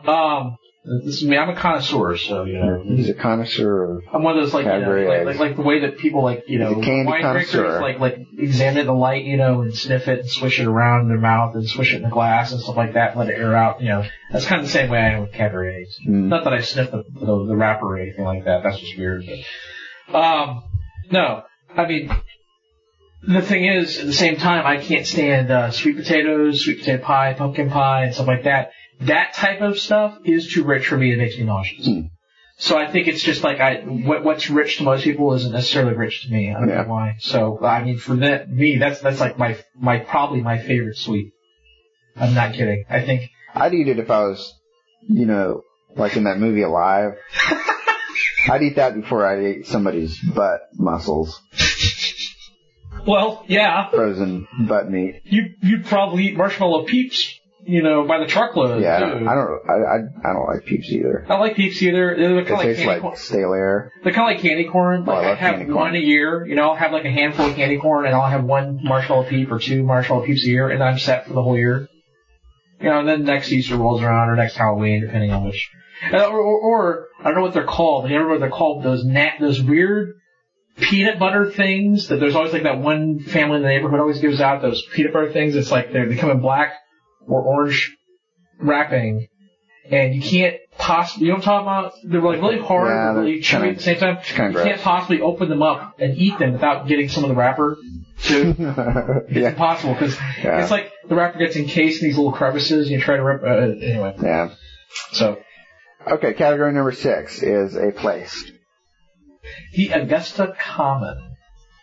I'm a connoisseur, so, you know. He's a connoisseur of I'm one of those, like, Cadbury eggs. like the way that people, like, you know, candy wine connoisseur. drinkers, like examine it in the light, you know, and sniff it and swish it around in their mouth and swish it in the glass and stuff like that and let it air out, you know. That's kind of the same way I am with Cadbury eggs. Not that I sniff the wrapper or anything like that. That's just weird, but, no. I mean, the thing is, at the same time, I can't stand, sweet potatoes, sweet potato pie, pumpkin pie, and stuff like that. That type of stuff is too rich for me. It makes me nauseous. So I think it's just like what's rich to most people isn't necessarily rich to me. I don't know why. So I mean, for me, that's like probably my favorite sweet. I'm not kidding. I think I'd eat it if I was, you know, like in that movie Alive. I'd eat that before I ate somebody's butt muscles. Well, yeah. Frozen butt meat. You'd probably eat Marshmallow Peeps. You know, by the truckload. Yeah, too. I don't like Peeps either. I don't like Peeps either. They're kind of taste like stale air. They're kind of like candy corn. Like I love have candy corn. one a year. You know, I'll have like a handful of candy corn, and I'll have 1 Marshmallow Peep or 2 Marshmallow Peeps a year, and I'm set for the whole year. You know, and then next Easter rolls around or next Halloween, depending on which. Or I don't know what they're called. I don't remember what they're called. Those weird peanut butter things that there's always like that one family in the neighborhood always gives out those peanut butter things. It's like they come in black or orange wrapping, and you can't possibly, you know what I'm talking about? They're like really hard and really chewy at the same time. You can't possibly open them up and eat them without getting some of the wrapper too. It's impossible because it's like the wrapper gets encased in these little crevices and you try to rip, anyway. Yeah. So. Okay, category number 6 is a place. The Augusta Common.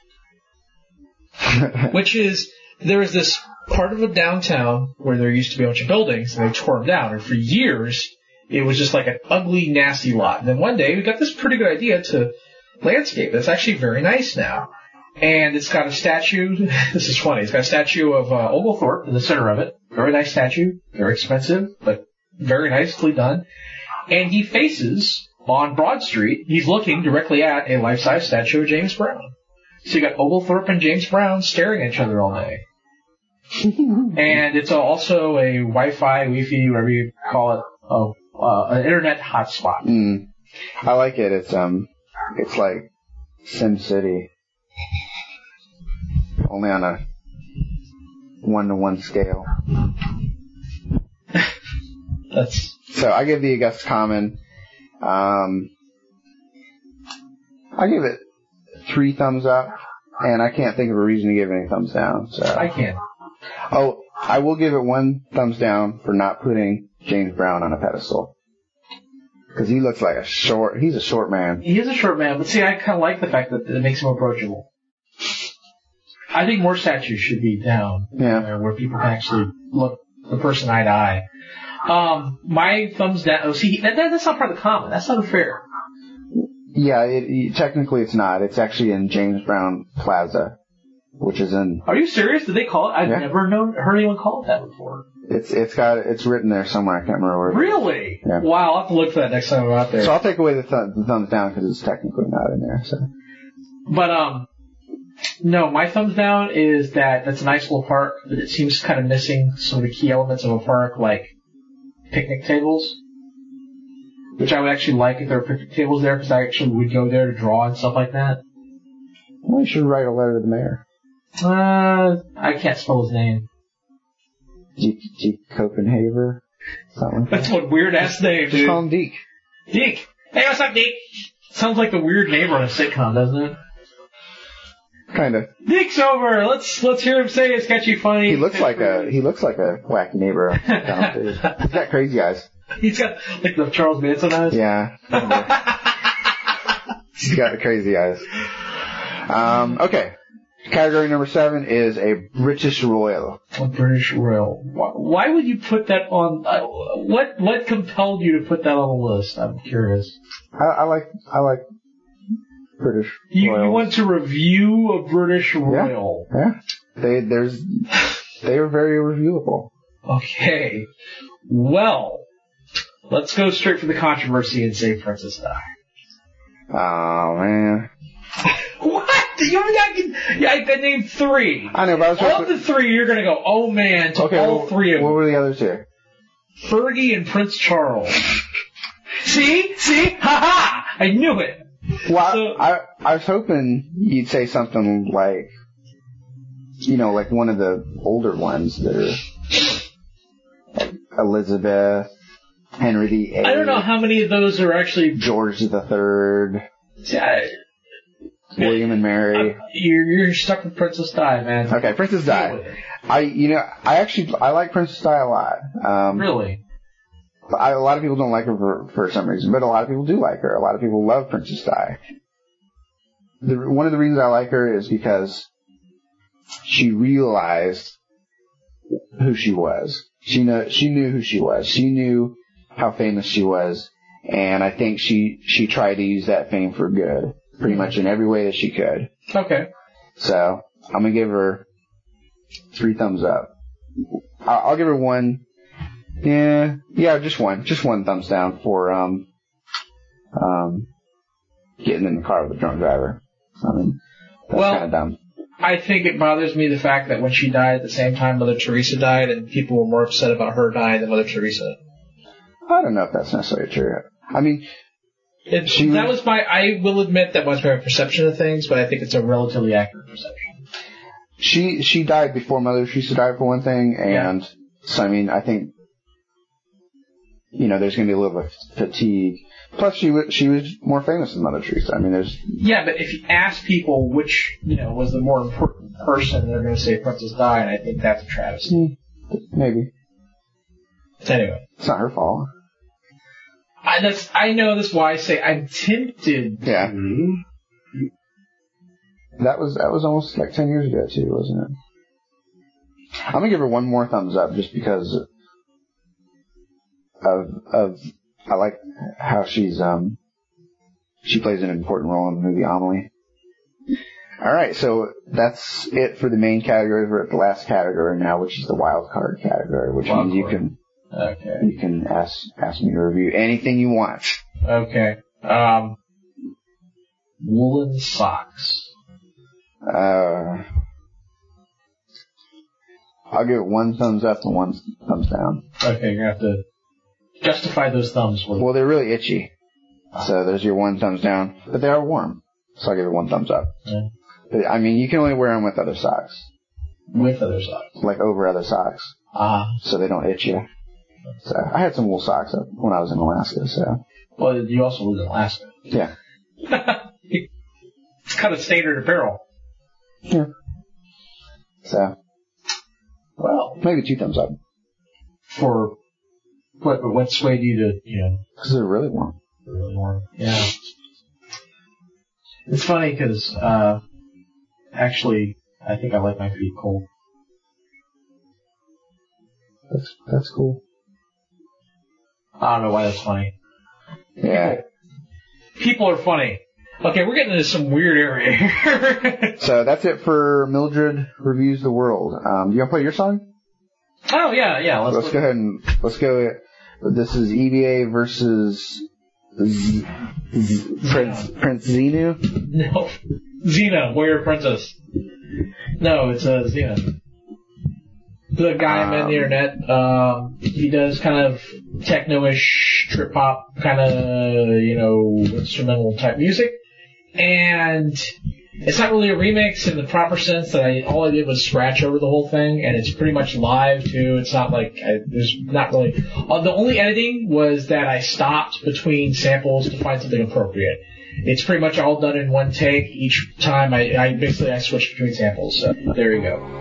Which is, there is this part of a downtown where there used to be a bunch of buildings, and they tore them down. And for years, it was just like an ugly, nasty lot. And then one day, we got this pretty good idea to landscape. It's actually very nice now. And it's got a statue. This is funny. It's got a statue of Oglethorpe in the center of it. Very nice statue. Very expensive, but very nicely done. And he faces, on Broad Street, he's looking directly at a life-size statue of James Brown. So you got Oglethorpe and James Brown staring at each other all day. And it's also a Wi-Fi, whatever you call it, an internet hotspot. I like it. It's like SimCity, only on a 1-to-1 scale. So I give the Augusta Common, I give it 3 thumbs up, and I can't think of a reason to give any thumbs down. So I can. Oh, I will give it 1 thumbs down for not putting James Brown on a pedestal. Because he looks like he's a short man. He is a short man, but see, I kind of like the fact that it makes him approachable. I think more statues should be down where people can actually look the person eye to eye. My thumbs down. Oh, see, that's not part of the comment. That's not fair. Yeah, technically it's not. It's actually in James Brown Plaza, which is in. Are you serious? Did they call it? I've never heard anyone call it that before. It's written there somewhere. I can't remember where. Really? Yeah. Wow, I'll have to look for that next time I'm out there. So I'll take away the thumbs down because it's technically not in there. So. But no, my thumbs down is that that's a nice little park, but it seems kind of missing some of the key elements of a park, like picnic tables, which I would actually like if there were picnic tables there, because I actually would go there to draw and stuff like that. Well, you should write a letter to the mayor. I can't spell his name. G. Copenhaver? Something like that. That's one weird-ass name, dude. Just call him Deke. Deke! Hey, what's up, Deke? Sounds like the weird neighbor on a sitcom, doesn't it? Kinda. Deke's over! Let's hear him say it's sketchy funny. He looks like a wacky neighbor. He's got crazy eyes. He's got, like, the Charles Manson eyes? Yeah. He's got the crazy eyes. Okay. Category number 7 is a British Royal. A British Royal. Why would you put that on? What compelled you to put that on the list? I'm curious. I like British Royals. You want to review a British Royal? Yeah. They are very reviewable. Okay. Well, let's go straight for the controversy and say Princess Di. Oh man. What? I can name 3. I know, but of the 3, you're gonna go, oh man, to all 3 of them. What were the other 2? Fergie and Prince Charles. See? Ha-ha! I knew it! Well, So, I was hoping you'd say something like, like one of the older ones that are like Elizabeth, Henry VIII. I don't know how many of those are actually George III. William and Mary. You're stuck with Princess Di, man. Okay, Princess Di. I like Princess Di a lot. Really? A lot of people don't like her for some reason, but a lot of people do like her. A lot of people love Princess Di. One of the reasons I like her is because she realized who she was. She knew who she was. She knew how famous she was, and I think she tried to use that fame for good. Pretty much in every way that she could. Okay. So, I'm gonna give her 3 thumbs up. I'll give her 1. Yeah, just 1. Just 1 thumbs down for, getting in the car with a drunk driver. I mean, that's kind of dumb. I think it bothers me the fact that when she died at the same time Mother Teresa died, and people were more upset about her dying than Mother Teresa. I don't know if that's necessarily true. I mean, I will admit that was my perception of things, but I think it's a relatively accurate perception. She died before Mother Teresa died, for one thing, and so I mean, I think, there's going to be a little bit of fatigue. Plus, she was more famous than Mother Teresa. I mean, Yeah, but if you ask people which, was the more important person, they're going to say Princess Di, and I think that's a travesty. Maybe. Anyway. It's not her fault. I know that's why I say I'm tempted. Yeah. That was almost like 10 years ago too, wasn't it? I'm gonna give her 1 more thumbs up just because of I like how she plays an important role in the movie Amelie. Alright, so that's it for the main category. We're at the last category now, which is the wild card category, which means you can ask me to review anything you want. Okay. Woolen socks. I'll give it 1 thumbs up and 1 thumbs down. Okay, you're gonna have to justify those thumbs. Well, they're really itchy. So there's your 1 thumbs down. But they are warm. So I'll give it 1 thumbs up. Yeah. But, I mean, you can only wear them with other socks. With other socks? Like over other socks. So they don't itch you. So I had some wool socks when I was in Alaska, so. Well, you also live in Alaska. Yeah. It's kind of standard apparel. Yeah. So. Well, Maybe 2 thumbs up. For what swayed you to, Because they're really warm. Really warm. Yeah. It's funny because, actually, I think I like my feet cold. That's cool. I don't know why that's funny. Yeah. People are funny. Okay, we're getting into some weird area here. So that's it for Mildred Reviews the World. You want to play your song? Oh, yeah. Let's go ahead and let's go. This is EVA versus Prince Xenu? No. Xena, Warrior Princess. No, it's Xena. The guy I met on the internet, he does kind of techno-ish, trip-hop, kind of, instrumental type music. And it's not really a remix in the proper sense that all I did was scratch over the whole thing, and it's pretty much live too. It's not like, there's not really, the only editing was that I stopped between samples to find something appropriate. It's pretty much all done in one take. Each time I switch between samples, so there you go.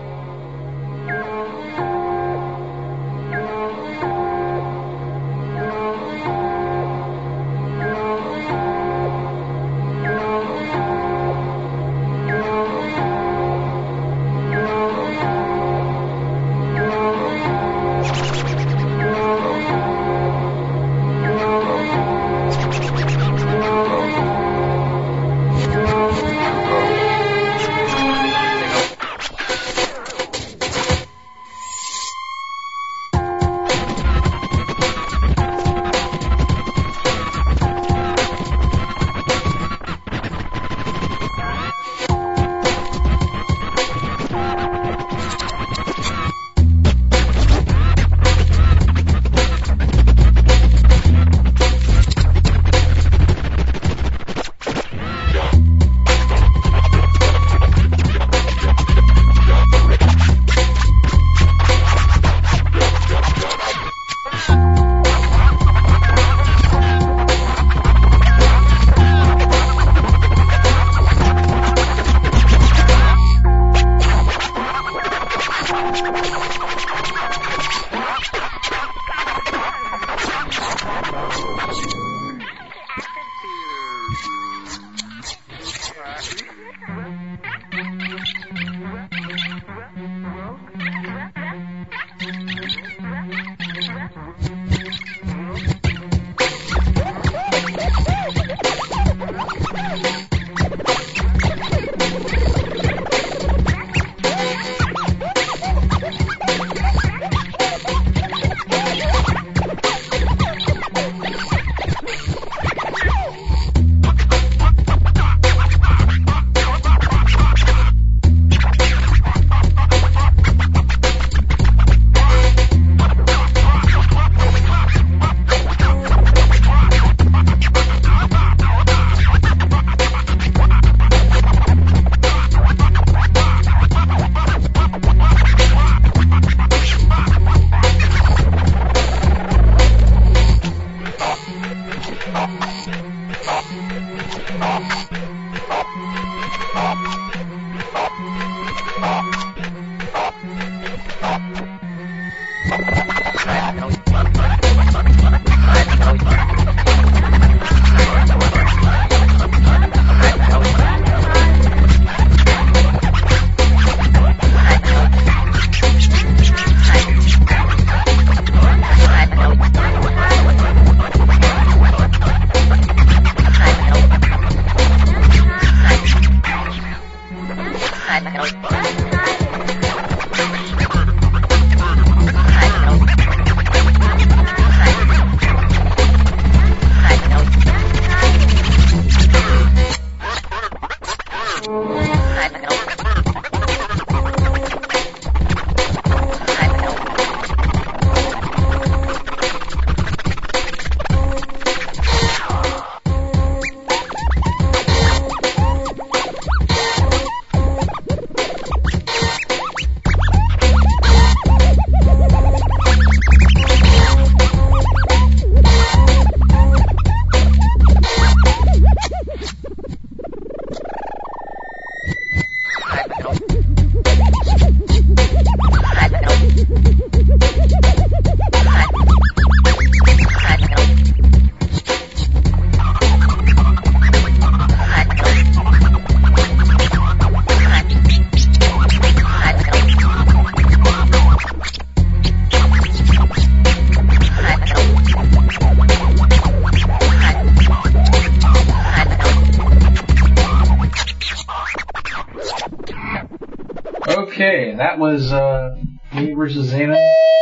Okay, that was me versus Zana.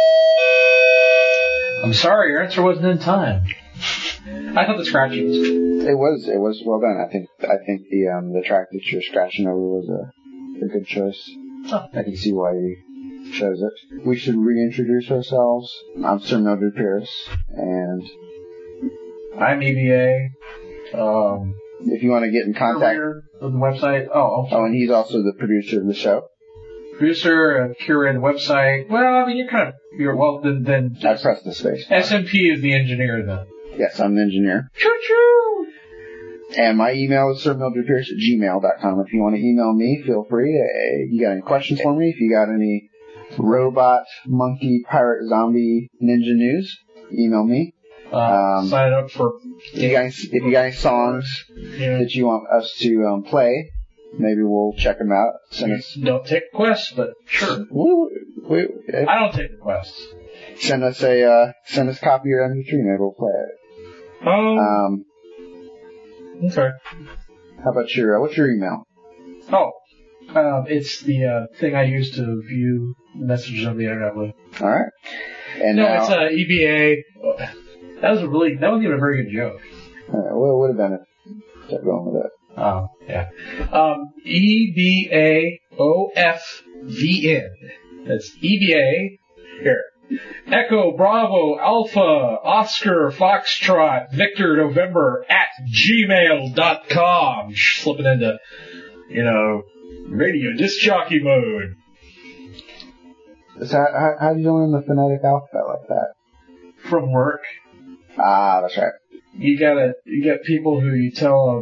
I'm sorry, your answer wasn't in time. I thought the scratching was good. It was well done. I think the track that you're scratching over was a good choice. Oh. I can see why you chose it. We should reintroduce ourselves. I'm Sir Mildred Pierce, and I'm EBA. If you want to get in contact with the website. Oh, and he's also the producer of the show. Producer, curator of the website. Well, I mean, then. I pressed the space. SMP is the engineer then. Yes, I'm the engineer. Choo-choo! And my email is sirmildredpierce@gmail.com. If you want to email me, feel free. You got any questions for me? If you got any robot, monkey, pirate, zombie, ninja news, email me. Sign up for. If you got any songs that you want us to play, maybe we'll check them out. Don't take requests, but sure. I don't take requests. Send us a copy of your MP3, maybe we'll play it. Okay. How about what's your email? It's the thing I use to view messages on the internet with. All right. And it's EBA. That wasn't even a very good joke. What would have been if I kept going with it? Oh, yeah. EBAOFVN. That's EBA. Here. Echo, Bravo, Alpha, Oscar, Foxtrot, Victor, November, @gmail.com. Slipping into, radio disc jockey mode. How do you learn the phonetic alphabet like that? From work. Ah, that's right. You got people who you tell,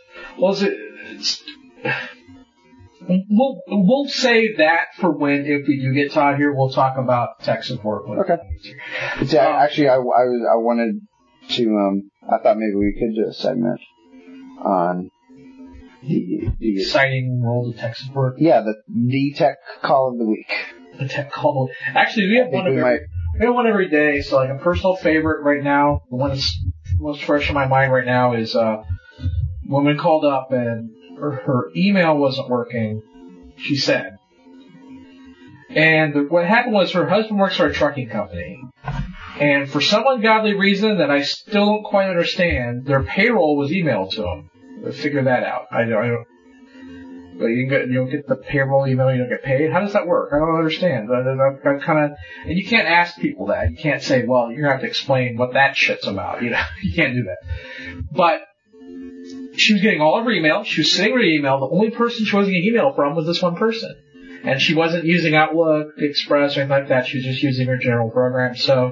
We'll save that for if we do get Todd here. We'll talk about tech support. Okay. Actually, I wanted to. I thought maybe we could do a segment on the exciting world of tech support. Yeah, the tech call of the week. The tech call. Actually, we have one every day. So, like a personal favorite right now, the one that's most fresh in my mind right now is woman called up and her email wasn't working, she said. And what happened was her husband works for a trucking company. And for some ungodly reason that I still don't quite understand, their payroll was emailed to him. Figure that out. I don't. But you don't get the payroll email, you don't get paid? How does that work? I don't understand. And you can't ask people that. You can't say, well, you're going to have to explain what that shit's about. You can't do that. But she was getting all of her email. She was sending her email. The only person she wasn't getting email from was this one person. And she wasn't using Outlook, Express, or anything like that. She was just using her general program. So,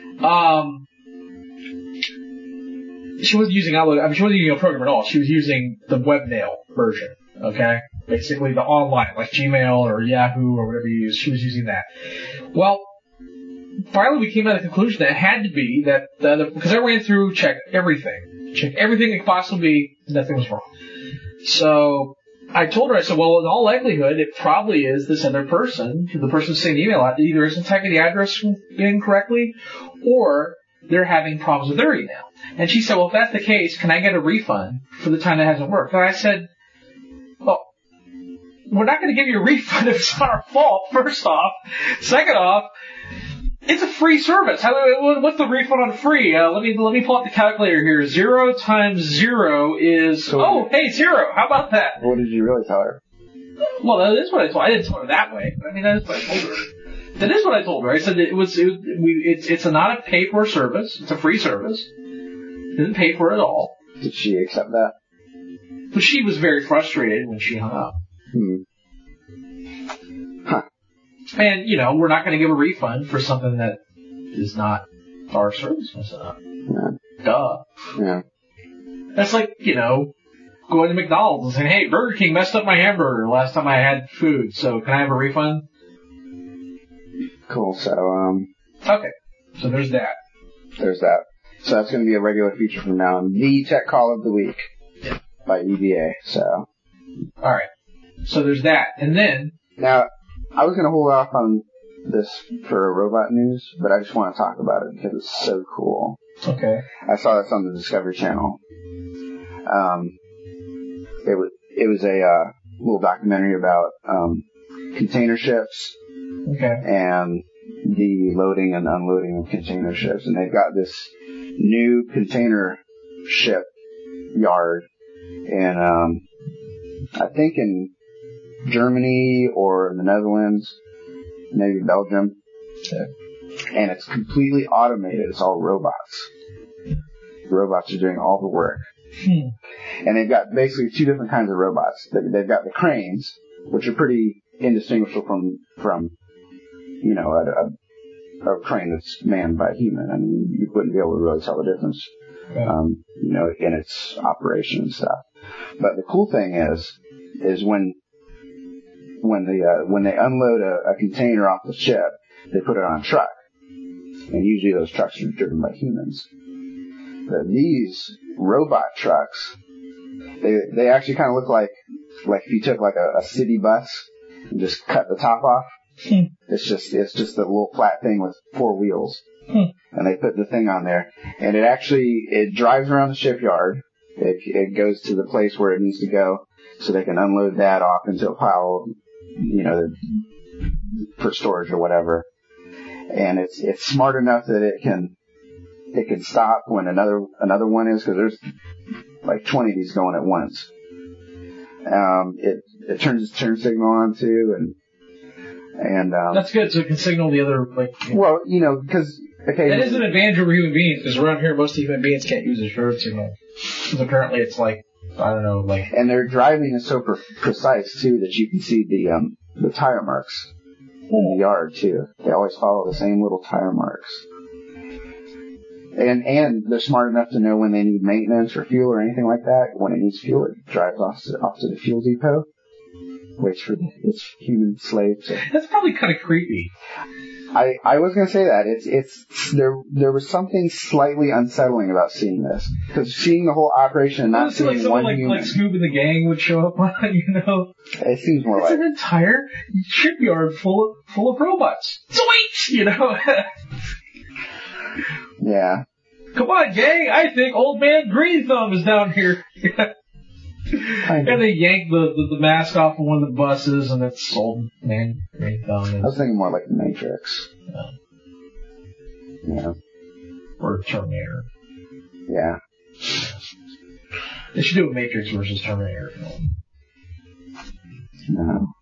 she wasn't using Outlook. I mean, she wasn't using a program at all. She was using the webmail version. Okay? Basically the online, like Gmail or Yahoo or whatever you use. She was using that. Well, finally we came to the conclusion that it had to be that, because I ran through, checked everything that could possibly be, nothing was wrong. So, I told her, I said, well, in all likelihood, it probably is this other person, the person sending the email out, that either isn't typing the address incorrectly, or they're having problems with their email. And she said, well, if that's the case, can I get a refund for the time that hasn't worked? And I said, well, we're not going to give you a refund if it's not our fault, first off. Second off, it's a free service. What's the refund on free? Let me pull up the calculator here. 0 times 0 is... So hey, 0. How about that? What did you really tell her? Well, that is what I told her. I didn't tell her that way. I mean, that is what I told her. That is what I told her. I said it's not a paid-for service. It's a free service. Didn't pay for it at all. Did she accept that? But she was very frustrated when she hung up. Huh. And, we're not going to give a refund for something that is not our service. Yeah. Duh. Yeah. That's like, going to McDonald's and saying, hey, Burger King messed up my hamburger last time I had food, so can I have a refund? Cool, so, Okay. So there's that. There's that. So that's going to be a regular feature from now on. The Tech Call of the Week. Yeah. By EBA, so. Alright. So there's that. And then... Now, I was going to hold off on this for robot news, but I just want to talk about it because it's so cool. Okay. I saw this on the Discovery Channel. It was a little documentary about container ships. Okay. And the loading and unloading of container ships. And they've got this new container ship yard in, I think in Germany or in the Netherlands, maybe Belgium. Okay. And it's completely automated. It's all robots. Robots are doing all the work. And they've got basically two different kinds of robots. They've got the cranes, which are pretty indistinguishable from you know, a crane that's manned by a human. I mean, you wouldn't be able to really tell the difference, you know, in its operation and stuff. But the cool thing is when they unload a container off the ship, they put it on a truck. And usually those trucks are driven by humans. But these robot trucks, they actually kind of look like if you took like a city bus and just cut the top off. It's just a little flat thing with four wheels. And they put the thing on there. And it drives around the shipyard. It goes to the place where it needs to go so they can unload that off into a pile, you know, for storage or whatever. And it's smart enough that it can stop when another one is, because there's like 20 of these going at once. It turns its turn signal on too, and that's good. So it can signal the other, like. Well, you know, because that is an advantage over human beings, because around here most human beings can't use a turn signal. Because apparently it's like, I don't know, like. And their driving is so precise too that you can see the tire marks in the yard too. They always follow the same little tire marks. And they're smart enough to know when they need maintenance or fuel or anything like that. When it needs fuel, it drives off to the fuel depot. Waits for its human slaves. That's probably kind of creepy. I was going to say that. There was something slightly unsettling about seeing this. Because seeing the whole operation and not seeing one human. Like Scoob and the gang would show up, you know? It seems more it's like. It's an entire shipyard full of robots. Sweet! You know? Yeah. Come on, gang! I think Old Man Green Thumb is down here. And they yank the mask off of one of the buses, and it's Old Man Green Thumb. I was thinking more like the Matrix. Yeah. Or Terminator. Yeah. They should do a Matrix versus Terminator film. No.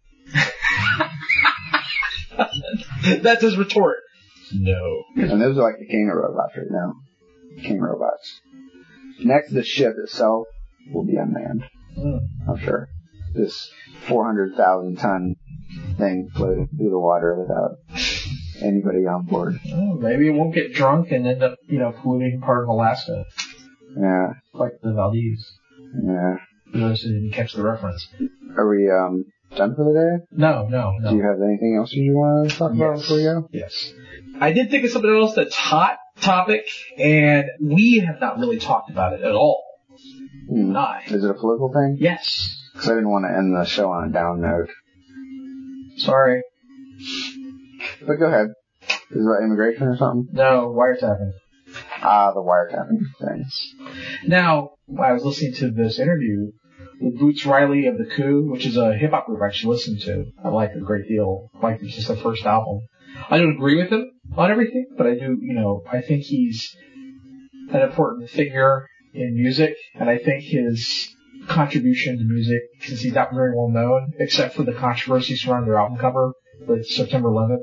That's his retort. No. And those are like the king of robots right now. King robots. Next, the ship itself will be unmanned. I'm sure. This 400,000 ton thing floating through the water without anybody on board. Oh, maybe it won't get drunk and end up, you know, polluting part of Alaska. Yeah. Like the Valdez. Yeah. For those who didn't catch the reference. Are we done for the day? No. Do you have anything else you want to talk about before we go? Yes. I did think of something else that's hot topic, and we have not really talked about it at all. Is it a political thing? Yes. Because I didn't want to end the show on a down note. Sorry. But go ahead. Is it about immigration or something? No, wiretapping. The wiretapping thing. Now, I was listening to this interview with Boots Riley of The Coup, which is a hip-hop group I actually listened to. I like it a great deal. I like just the first album. I don't agree with him on everything, but I do, you know, I think he's an important figure in music, and I think his contribution to music, since he's not very well known, except for the controversy surrounding their album cover with September 11th.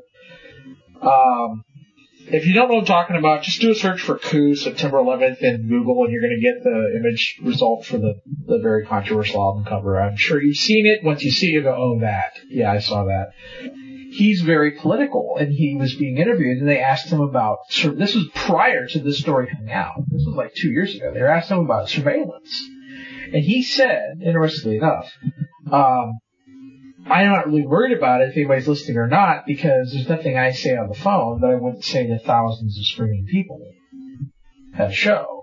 If you don't know what I'm talking about, just do a search for Coup September 11th in Google, and you're going to get the image result for the very controversial album cover. I'm sure you've seen it. Once you see it, you go, oh, that. Yeah, I saw that. He's very political, and he was being interviewed, and they asked him about, this was prior to this story coming out. This was like 2 years ago. They were asking him about surveillance. And he said, interestingly enough, I'm not really worried about it if anybody's listening or not, because there's nothing I say on the phone that I wouldn't say to thousands of screaming people at a show.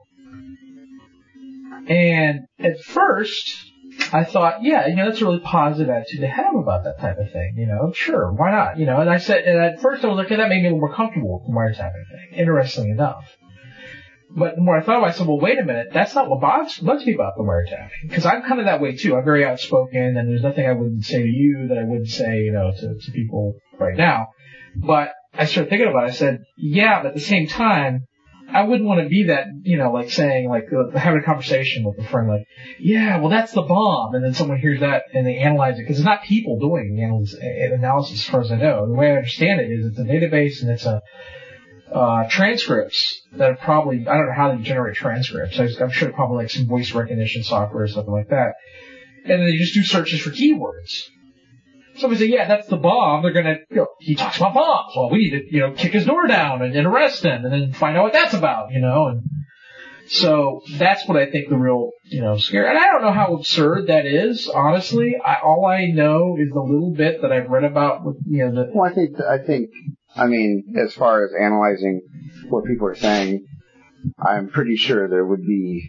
And at first, I thought, yeah, you know, that's a really positive attitude to have about that type of thing, you know, sure, why not, you know, and I said, and at first I was like, that made me a little more comfortable with the wiretapping thing, interestingly enough. But the more I thought about it, I said, well, wait a minute, that's not what bugs me about the wiretapping. Because I'm kind of that way too. I'm very outspoken, and there's nothing I wouldn't say to you that I wouldn't say, to people right now. But I started thinking about it. I said, yeah, but at the same time, I wouldn't want to be that, like saying, like, having a conversation with a friend, like, yeah, well, that's the bomb. And then someone hears that and they analyze it. Because it's not people doing analysis as far as I know. The way I understand it is it's a database and it's transcripts that are probably, I don't know how they generate transcripts. I'm sure probably like some voice recognition software or something like that. And then they just do searches for keywords. Somebody say, yeah, that's the bomb. They're going to, he talks about bombs. Well, we need to, kick his door down and arrest him and then find out what that's about, and so that's what I think the real, scare. And I don't know how absurd that is, honestly. All I know is the little bit that I've read about with, Well, I mean, as far as analyzing what people are saying, I'm pretty sure there would be,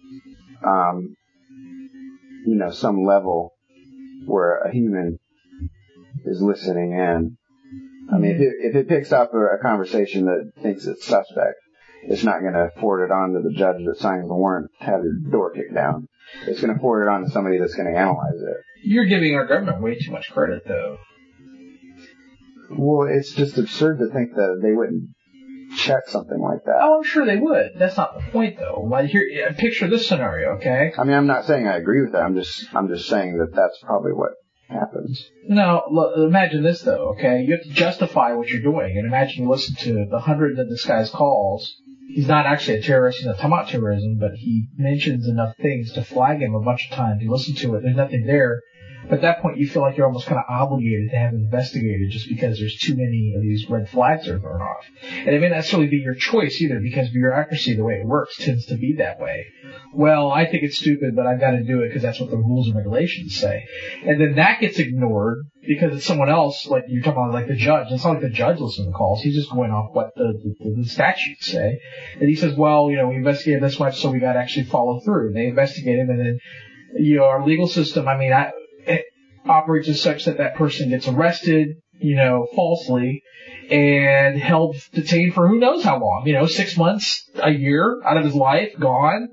some level where a human is listening in. I mean, if it picks up a conversation that thinks it's suspect, it's not going to forward it on to the judge that signs the warrant to have your door kicked down. It's going to forward it on to somebody that's going to analyze it. You're giving our government way too much credit, though. Well, it's just absurd to think that they wouldn't check something like that. Oh, I'm sure they would. That's not the point, though. Like, here, picture this scenario, okay? I mean, I'm not saying I agree with that. I'm just saying that that's probably what happens. No, imagine this, though, okay? You have to justify what you're doing. And imagine you listen to the 100 of this guy's calls. He's not actually a terrorist. He's not talking about terrorism, but he mentions enough things to flag him a bunch of times. You listen to it. There's nothing there. But at that point, you feel like you're almost kind of obligated to have it investigated just because there's too many of these red flags that are going off. And it may not necessarily be your choice either, because bureaucracy, the way it works, tends to be that way. Well, I think it's stupid, but I've got to do it because that's what the rules and regulations say. And then that gets ignored because it's someone else, like you're talking about, like the judge. It's not like the judge listens to the calls. He's just going off what the statutes say. And he says, well, we investigated this much, so we got to actually follow through. And they investigate him, and then, our legal system, it operates as such that person gets arrested, falsely, and held detained for who knows how long, 6 months, a year out of his life, gone.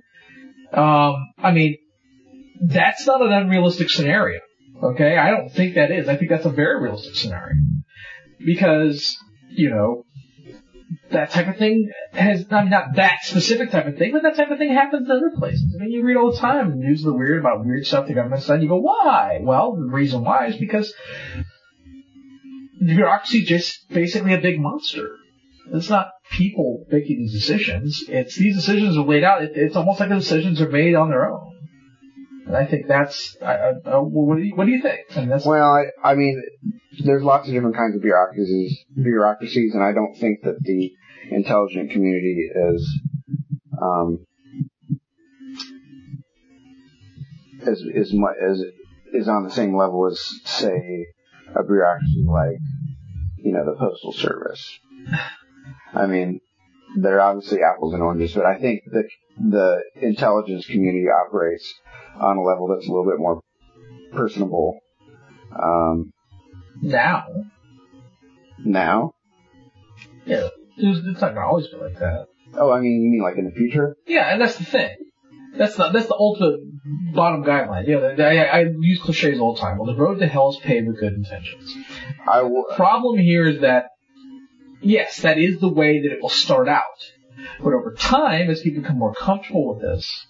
That's not an unrealistic scenario, okay? I don't think that is. I think that's a very realistic scenario. Because, that type of thing not that specific type of thing, but that type of thing happens in other places. You read all the time in news about weird stuff the government's done. You go, why? Well, the reason why is because the bureaucracy is just basically a big monster. It's not people making these decisions. It's these decisions are laid out. It's almost like the decisions are made on their own. And I think that's. What do you think? There's lots of different kinds of bureaucracies, and I don't think that the intelligence community is on the same level as, say, a bureaucracy like, the Postal Service. They're obviously apples and oranges, but I think that the intelligence community operates on a level that's a little bit more personable. Now? Yeah, it's not going to always be like that. Oh, you mean like in the future? Yeah, and that's the thing. That's the ultimate bottom guideline. I use cliches all the time. Well, the road to hell is paved with good intentions. Problem here is that, yes, that is the way that it will start out. But over time, as people become more comfortable with this,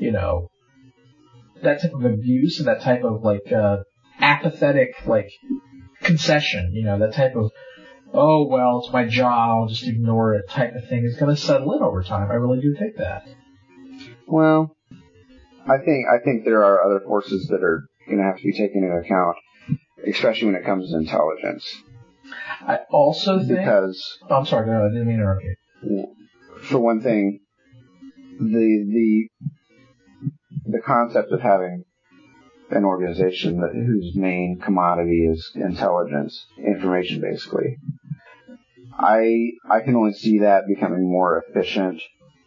that type of abuse and that type of, apathetic, concession, that type of, oh, well, it's my job, I'll just ignore it type of thing is going to settle in over time. I really do think that. Well, I think there are other forces that are going to have to be taken into account, especially when it comes to intelligence. I also think... Because... Oh, I'm sorry, no, I didn't mean to interrupt you. For one thing, the concept of having an organization whose main commodity is intelligence, information basically, I can only see that becoming more efficient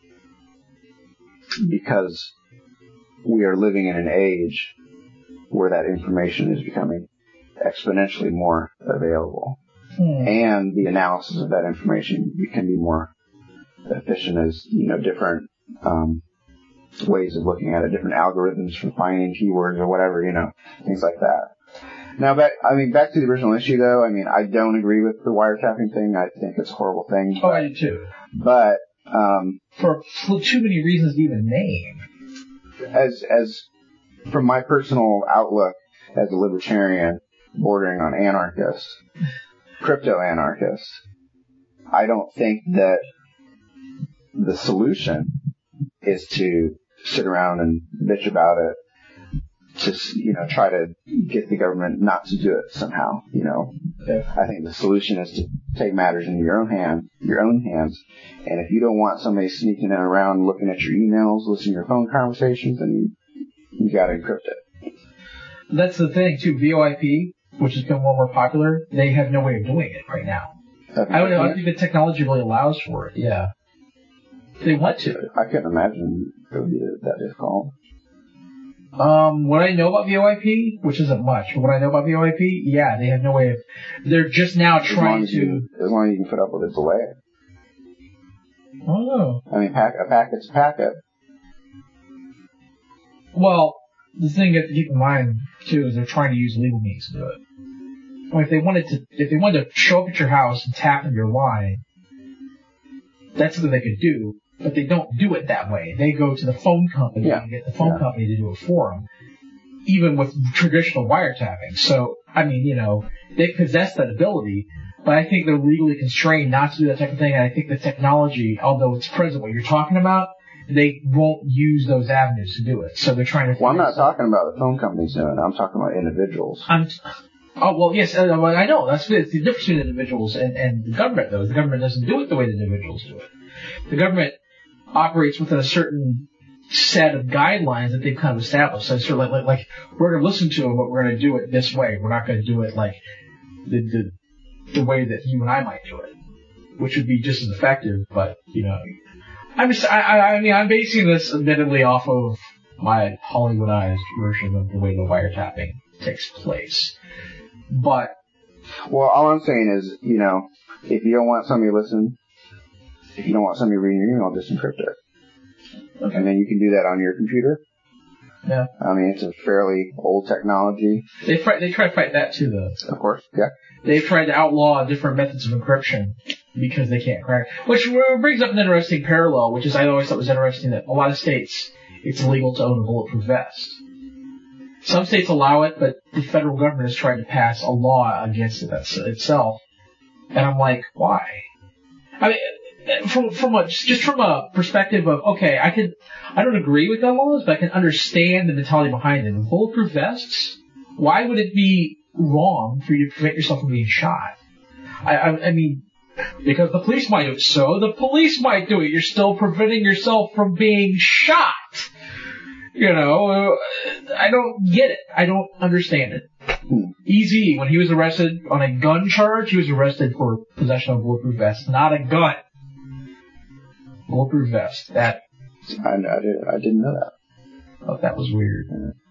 because we are living in an age where that information is becoming exponentially more available. And the analysis of that information can be more efficient as, different ways of looking at it, different algorithms for finding keywords or whatever, things like that. Now, back to the original issue, though. I don't agree with the wiretapping thing. I think it's a horrible thing. Oh, I do too. But for too many reasons to even name. As from my personal outlook as a libertarian, bordering on anarchist, crypto anarchist, I don't think that the solution is to sit around and bitch about it, to try to get the government not to do it somehow. Yeah. I think the solution is to take matters into your own hands. And if you don't want somebody sneaking around looking at your emails, listening to your phone conversations, then you got to encrypt it. That's the thing too. VoIP, which has become more and more popular, they have no way of doing it right now. I don't think the technology really allows for it. Yeah. They want to. I couldn't imagine it would be that difficult. What I know about VoIP, which isn't much, but what I know about VoIP, yeah, they have no way of. They're just now trying to. As long as you can put up with a delay. Oh. A packet's a packet. Well, the thing you have to keep in mind too is they're trying to use legal means to do it. If they wanted to show up at your house and tap into your line, that's something they could do. But they don't do it that way. They go to the phone company and get the phone company to do it for them, even with traditional wiretapping. So, they possess that ability, but I think they're legally constrained not to do that type of thing. And I think the technology, although it's present what you're talking about, they won't use those avenues to do it. So they're trying to... Well, I'm not talking about the phone companies doing it. I'm talking about individuals. Yes, I know. That's the difference between individuals and the government, though. The government doesn't do it the way the individuals do it. The government operates within a certain set of guidelines that they've kind of established. So it's sort of like we're going to listen to them, but we're going to do it this way. We're not going to do it like the way that you and I might do it, which would be just as effective. But I'm basing this admittedly off of my Hollywoodized version of the way the wiretapping takes place. But all I'm saying is, if you don't want somebody to listen. If you don't want somebody reading your email, just encrypt it. Okay. And then you can do that on your computer. Yeah. It's a fairly old technology. They try to fight that too, though. Of course, yeah. They've tried to outlaw different methods of encryption because they can't crack. Which brings up an interesting parallel, which is I always thought was interesting that a lot of states, it's illegal to own a bulletproof vest. Some states allow it, but the federal government has tried to pass a law against it itself. And I'm like, why? From a perspective of, okay, I don't agree with the laws, but I can understand the mentality behind it. And bulletproof vests, why would it be wrong for you to prevent yourself from being shot? Because the police might do it. So the police might do it. You're still preventing yourself from being shot. I don't get it. I don't understand it. Eazy, when he was arrested on a gun charge, he was arrested for possession of a bulletproof vest, not a gun. Bulletproof vest. That I didn't know that. Oh, that was weird.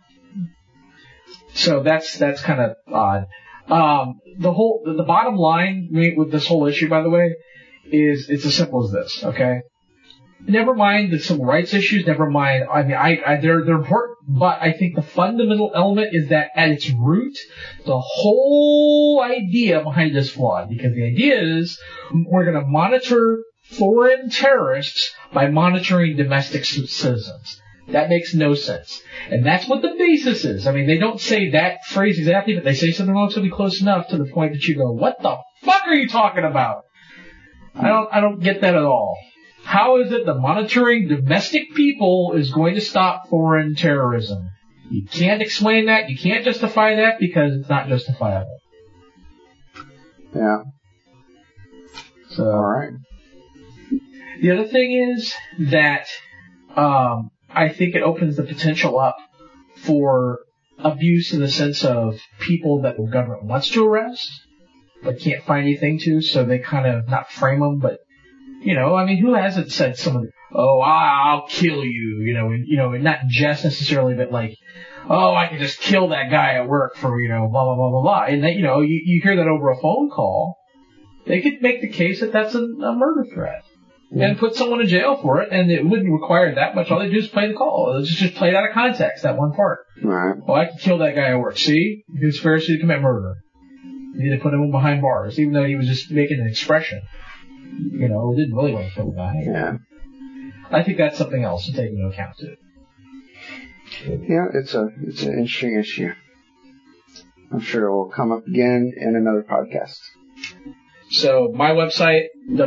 So that's kind of odd. The bottom line with this whole issue, by the way, is it's as simple as this. Okay. Never mind the civil rights issues. Never mind. They're important, but I think the fundamental element is that at its root, the whole idea behind it is flawed. Because the idea is we're going to monitor foreign terrorists by monitoring domestic citizens. That makes no sense. And that's what the basis is. They don't say that phrase exactly, but they say something relatively close enough to the point that you go, what the fuck are you talking about? I don't get that at all. How is it that monitoring domestic people is going to stop foreign terrorism? You can't explain that. You can't justify that because it's not justifiable. Yeah. So, all right. The other thing is that I think it opens the potential up for abuse in the sense of people that the government wants to arrest but can't find anything to, so they kind of not frame them, but who hasn't said something? Oh, I'll kill you, and not in jest necessarily, but like, oh, I can just kill that guy at work for blah blah blah blah blah, and that you hear that over a phone call. They could make the case that that's a murder threat. and put someone in jail for it, and it wouldn't require that much. All they do is play the call. It's just played out of context, that one part. Right. Well, I could kill that guy at work. See? Conspiracy to commit murder. You need to put him behind bars, even though he was just making an expression. You know, he didn't really want to kill the guy. Yeah. I think that's something else to take into account, too. Yeah, it's an interesting issue. I'm sure it will come up again in another podcast. So, my website,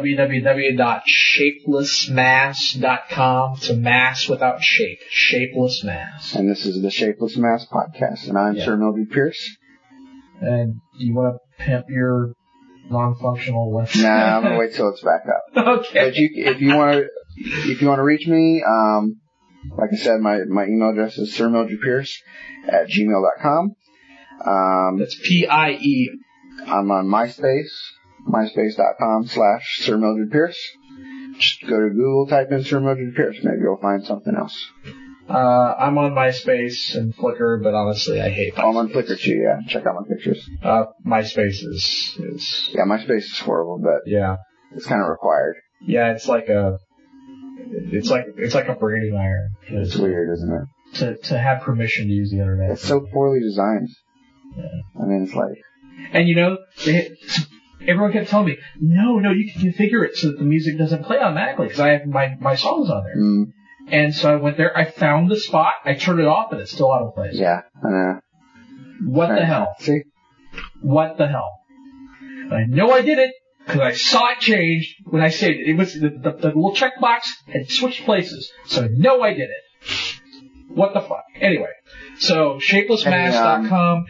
www.shapelessmass.com. It's a mass without shape. Shapeless Mass. And this is the Shapeless Mass Podcast, and I'm Sir Mildred Pierce. And you want to pimp your non-functional website? Nah, I'm gonna wait till it's back up. Okay. But if you want to reach me, like I said, my email address is sirmildredpierce@gmail.com. That's P-I-E. I'm on MySpace, myspace.com/Sir Mildred Pierce. Just go to Google, type in Sir Mildred Pierce. Maybe you'll find something else. I'm on MySpace and Flickr, but honestly, I hate MySpace. I'm on Flickr too, yeah. Check out my pictures. MySpace is... Yeah, MySpace is horrible, but yeah, it's kind of required. Yeah, it's like a braiding iron. It's weird, isn't it? To have permission to use the internet. It's so poorly designed. Yeah. I mean, it's like... And you know, everyone kept telling me, no, you can configure it so that the music doesn't play automatically, because I have my songs on there. Mm. And so I went there, I found the spot, I turned it off, and it's still out of place. Yeah, I know. What the hell? See? What the hell? I know I did it, because I saw it change when I saved it. It was the little checkbox had switched places, so I know I did it. What the fuck? Anyway, so shapelessmass.com,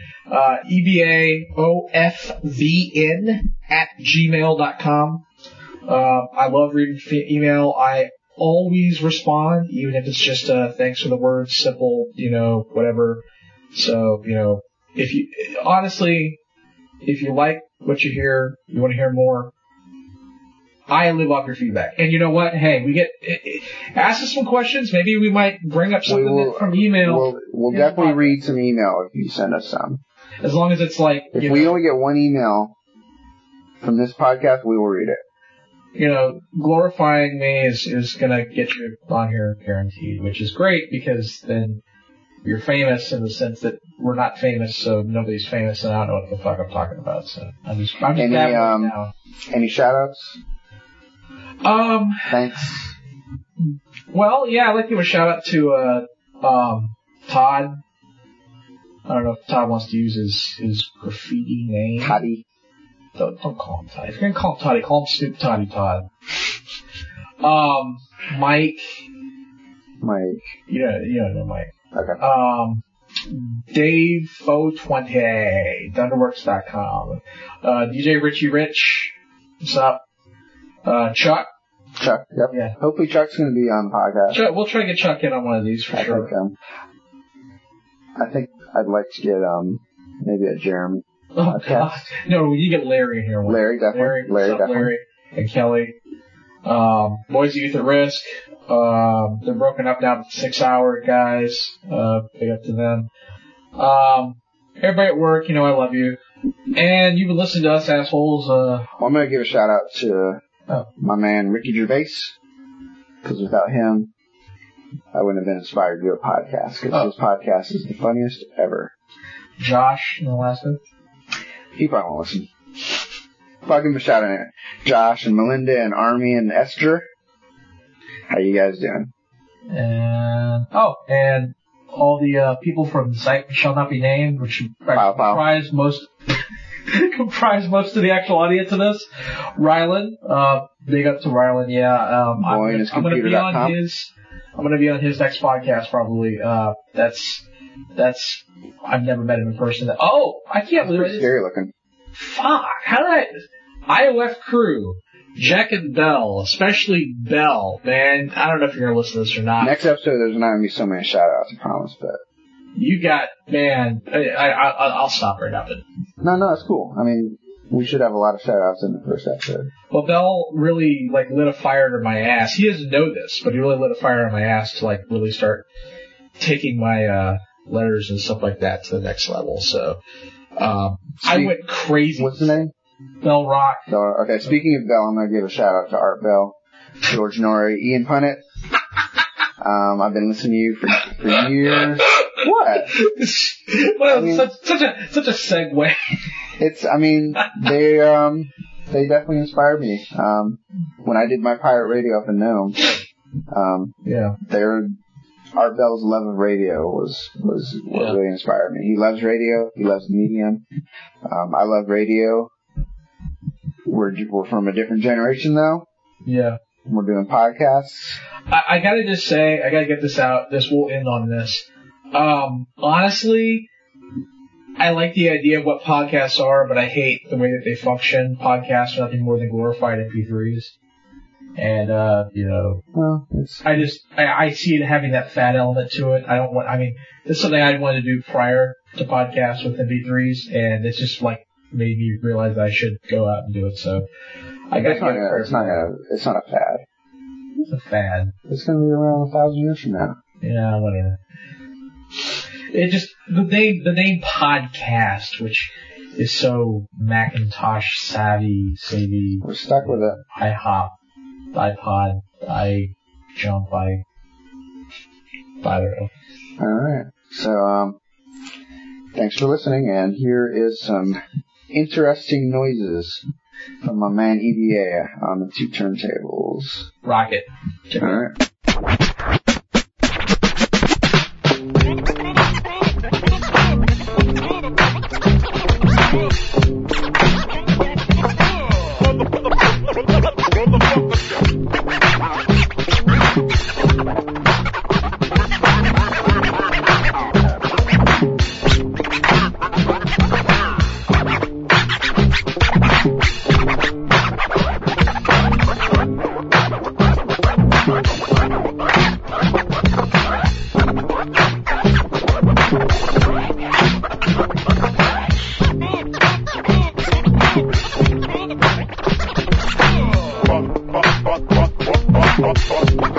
EBAOFVN@gmail.com. I love reading email. I always respond, even if it's just thanks for the words, simple, whatever. So, if you like what you hear, you want to hear more, I live off your feedback. And you know what? Hey, ask us some questions. Maybe we might bring up something from email. We'll definitely read some email if you send us some. As long as it's like... If we only get one email from this podcast, we will read it. Glorifying me is going to get you on here guaranteed, which is great, because then you're famous in the sense that we're not famous, so nobody's famous, and I don't know what the fuck I'm talking about. So I'm just any shout-outs? Thanks. Well, yeah, I'd like to give a shout-out to Todd. I don't know if Todd wants to use his graffiti name. Toddy. Don't call him Todd. If you're going to call him Toddy, call him Snoop Toddy Todd. Mike. You know Mike. Okay. Dave Fo20, Thunderworks.com. DJ Richie Rich. What's up? Chuck. Yep. Yeah. Hopefully Chuck's going to be on the podcast. Chuck, we'll try to get Chuck in on one of these for sure. I think I'd like to get maybe a Jeremy. Oh, God. No, you get Larry in here. Larry, definitely. Larry and Kelly. Boys Youth at Risk. They're broken up now to 6 hour guys. Big up to them. Everybody at work, I love you. And you've been listening to us assholes. I'm going to give a shout out to my man Ricky Gervais. Because without him, I wouldn't have been inspired to do a podcast. Because his podcast is the funniest ever. Josh in Alaska? He probably won't listen. I'll give him a shout out. Josh and Melinda and Army and Esther. How you guys doing? And all the people from the site Shall Not Be Named, which comprise most of the actual audience of this. Rylan, big up to Rylan. Yeah, I'm going to be on his next podcast probably. That's I've never met him in person. I can't believe it. Scary looking. Fuck! How did IOF crew, Jack and Bell, especially Bell, man. I don't know if you're gonna listen to this or not. Next episode, there's not gonna be so many shout outs, I promise, but. You got, man, I'll stop right now, but. No, that's cool. I mean, we should have a lot of shout outs in the first episode. Well, Bell really, lit a fire under my ass. He doesn't know this, but he really lit a fire under my ass to, really start taking my, letters and stuff like that to the next level. So, I went crazy. What's the name? Bell Rock. Okay, speaking of Bell, I'm going to give a shout out to Art Bell. George Norrie, Ian Punnett. I've been listening to you for years. What? Well, I mean, such a segue. They definitely inspired me. When I did my pirate radio up in Nome, Art Bell's love of radio was what really inspired me. He loves radio. He loves the medium. I love radio. We're from a different generation though. Yeah. We're doing podcasts. I gotta just say, I gotta get this out. We'll end on this. Honestly, I like the idea of what podcasts are, but I hate the way that they function. Podcasts are nothing more than glorified MP3s. And, I see it having that fat element to it. This is something I wanted to do prior to podcasts with MP3s, and it's just like made me realize that I should go out and do it, so I got it's not a fad. It's a fad. It's gonna be around 1,000 years from now. Yeah, whatever. It just, the name podcast, which is so Macintosh savvy. We're stuck with it. iHop, iPod, iJump, I don't know. Alright. So, thanks for listening, and here is some interesting noises from my man EDA on the 2 turntables. Rock it. Alright. What?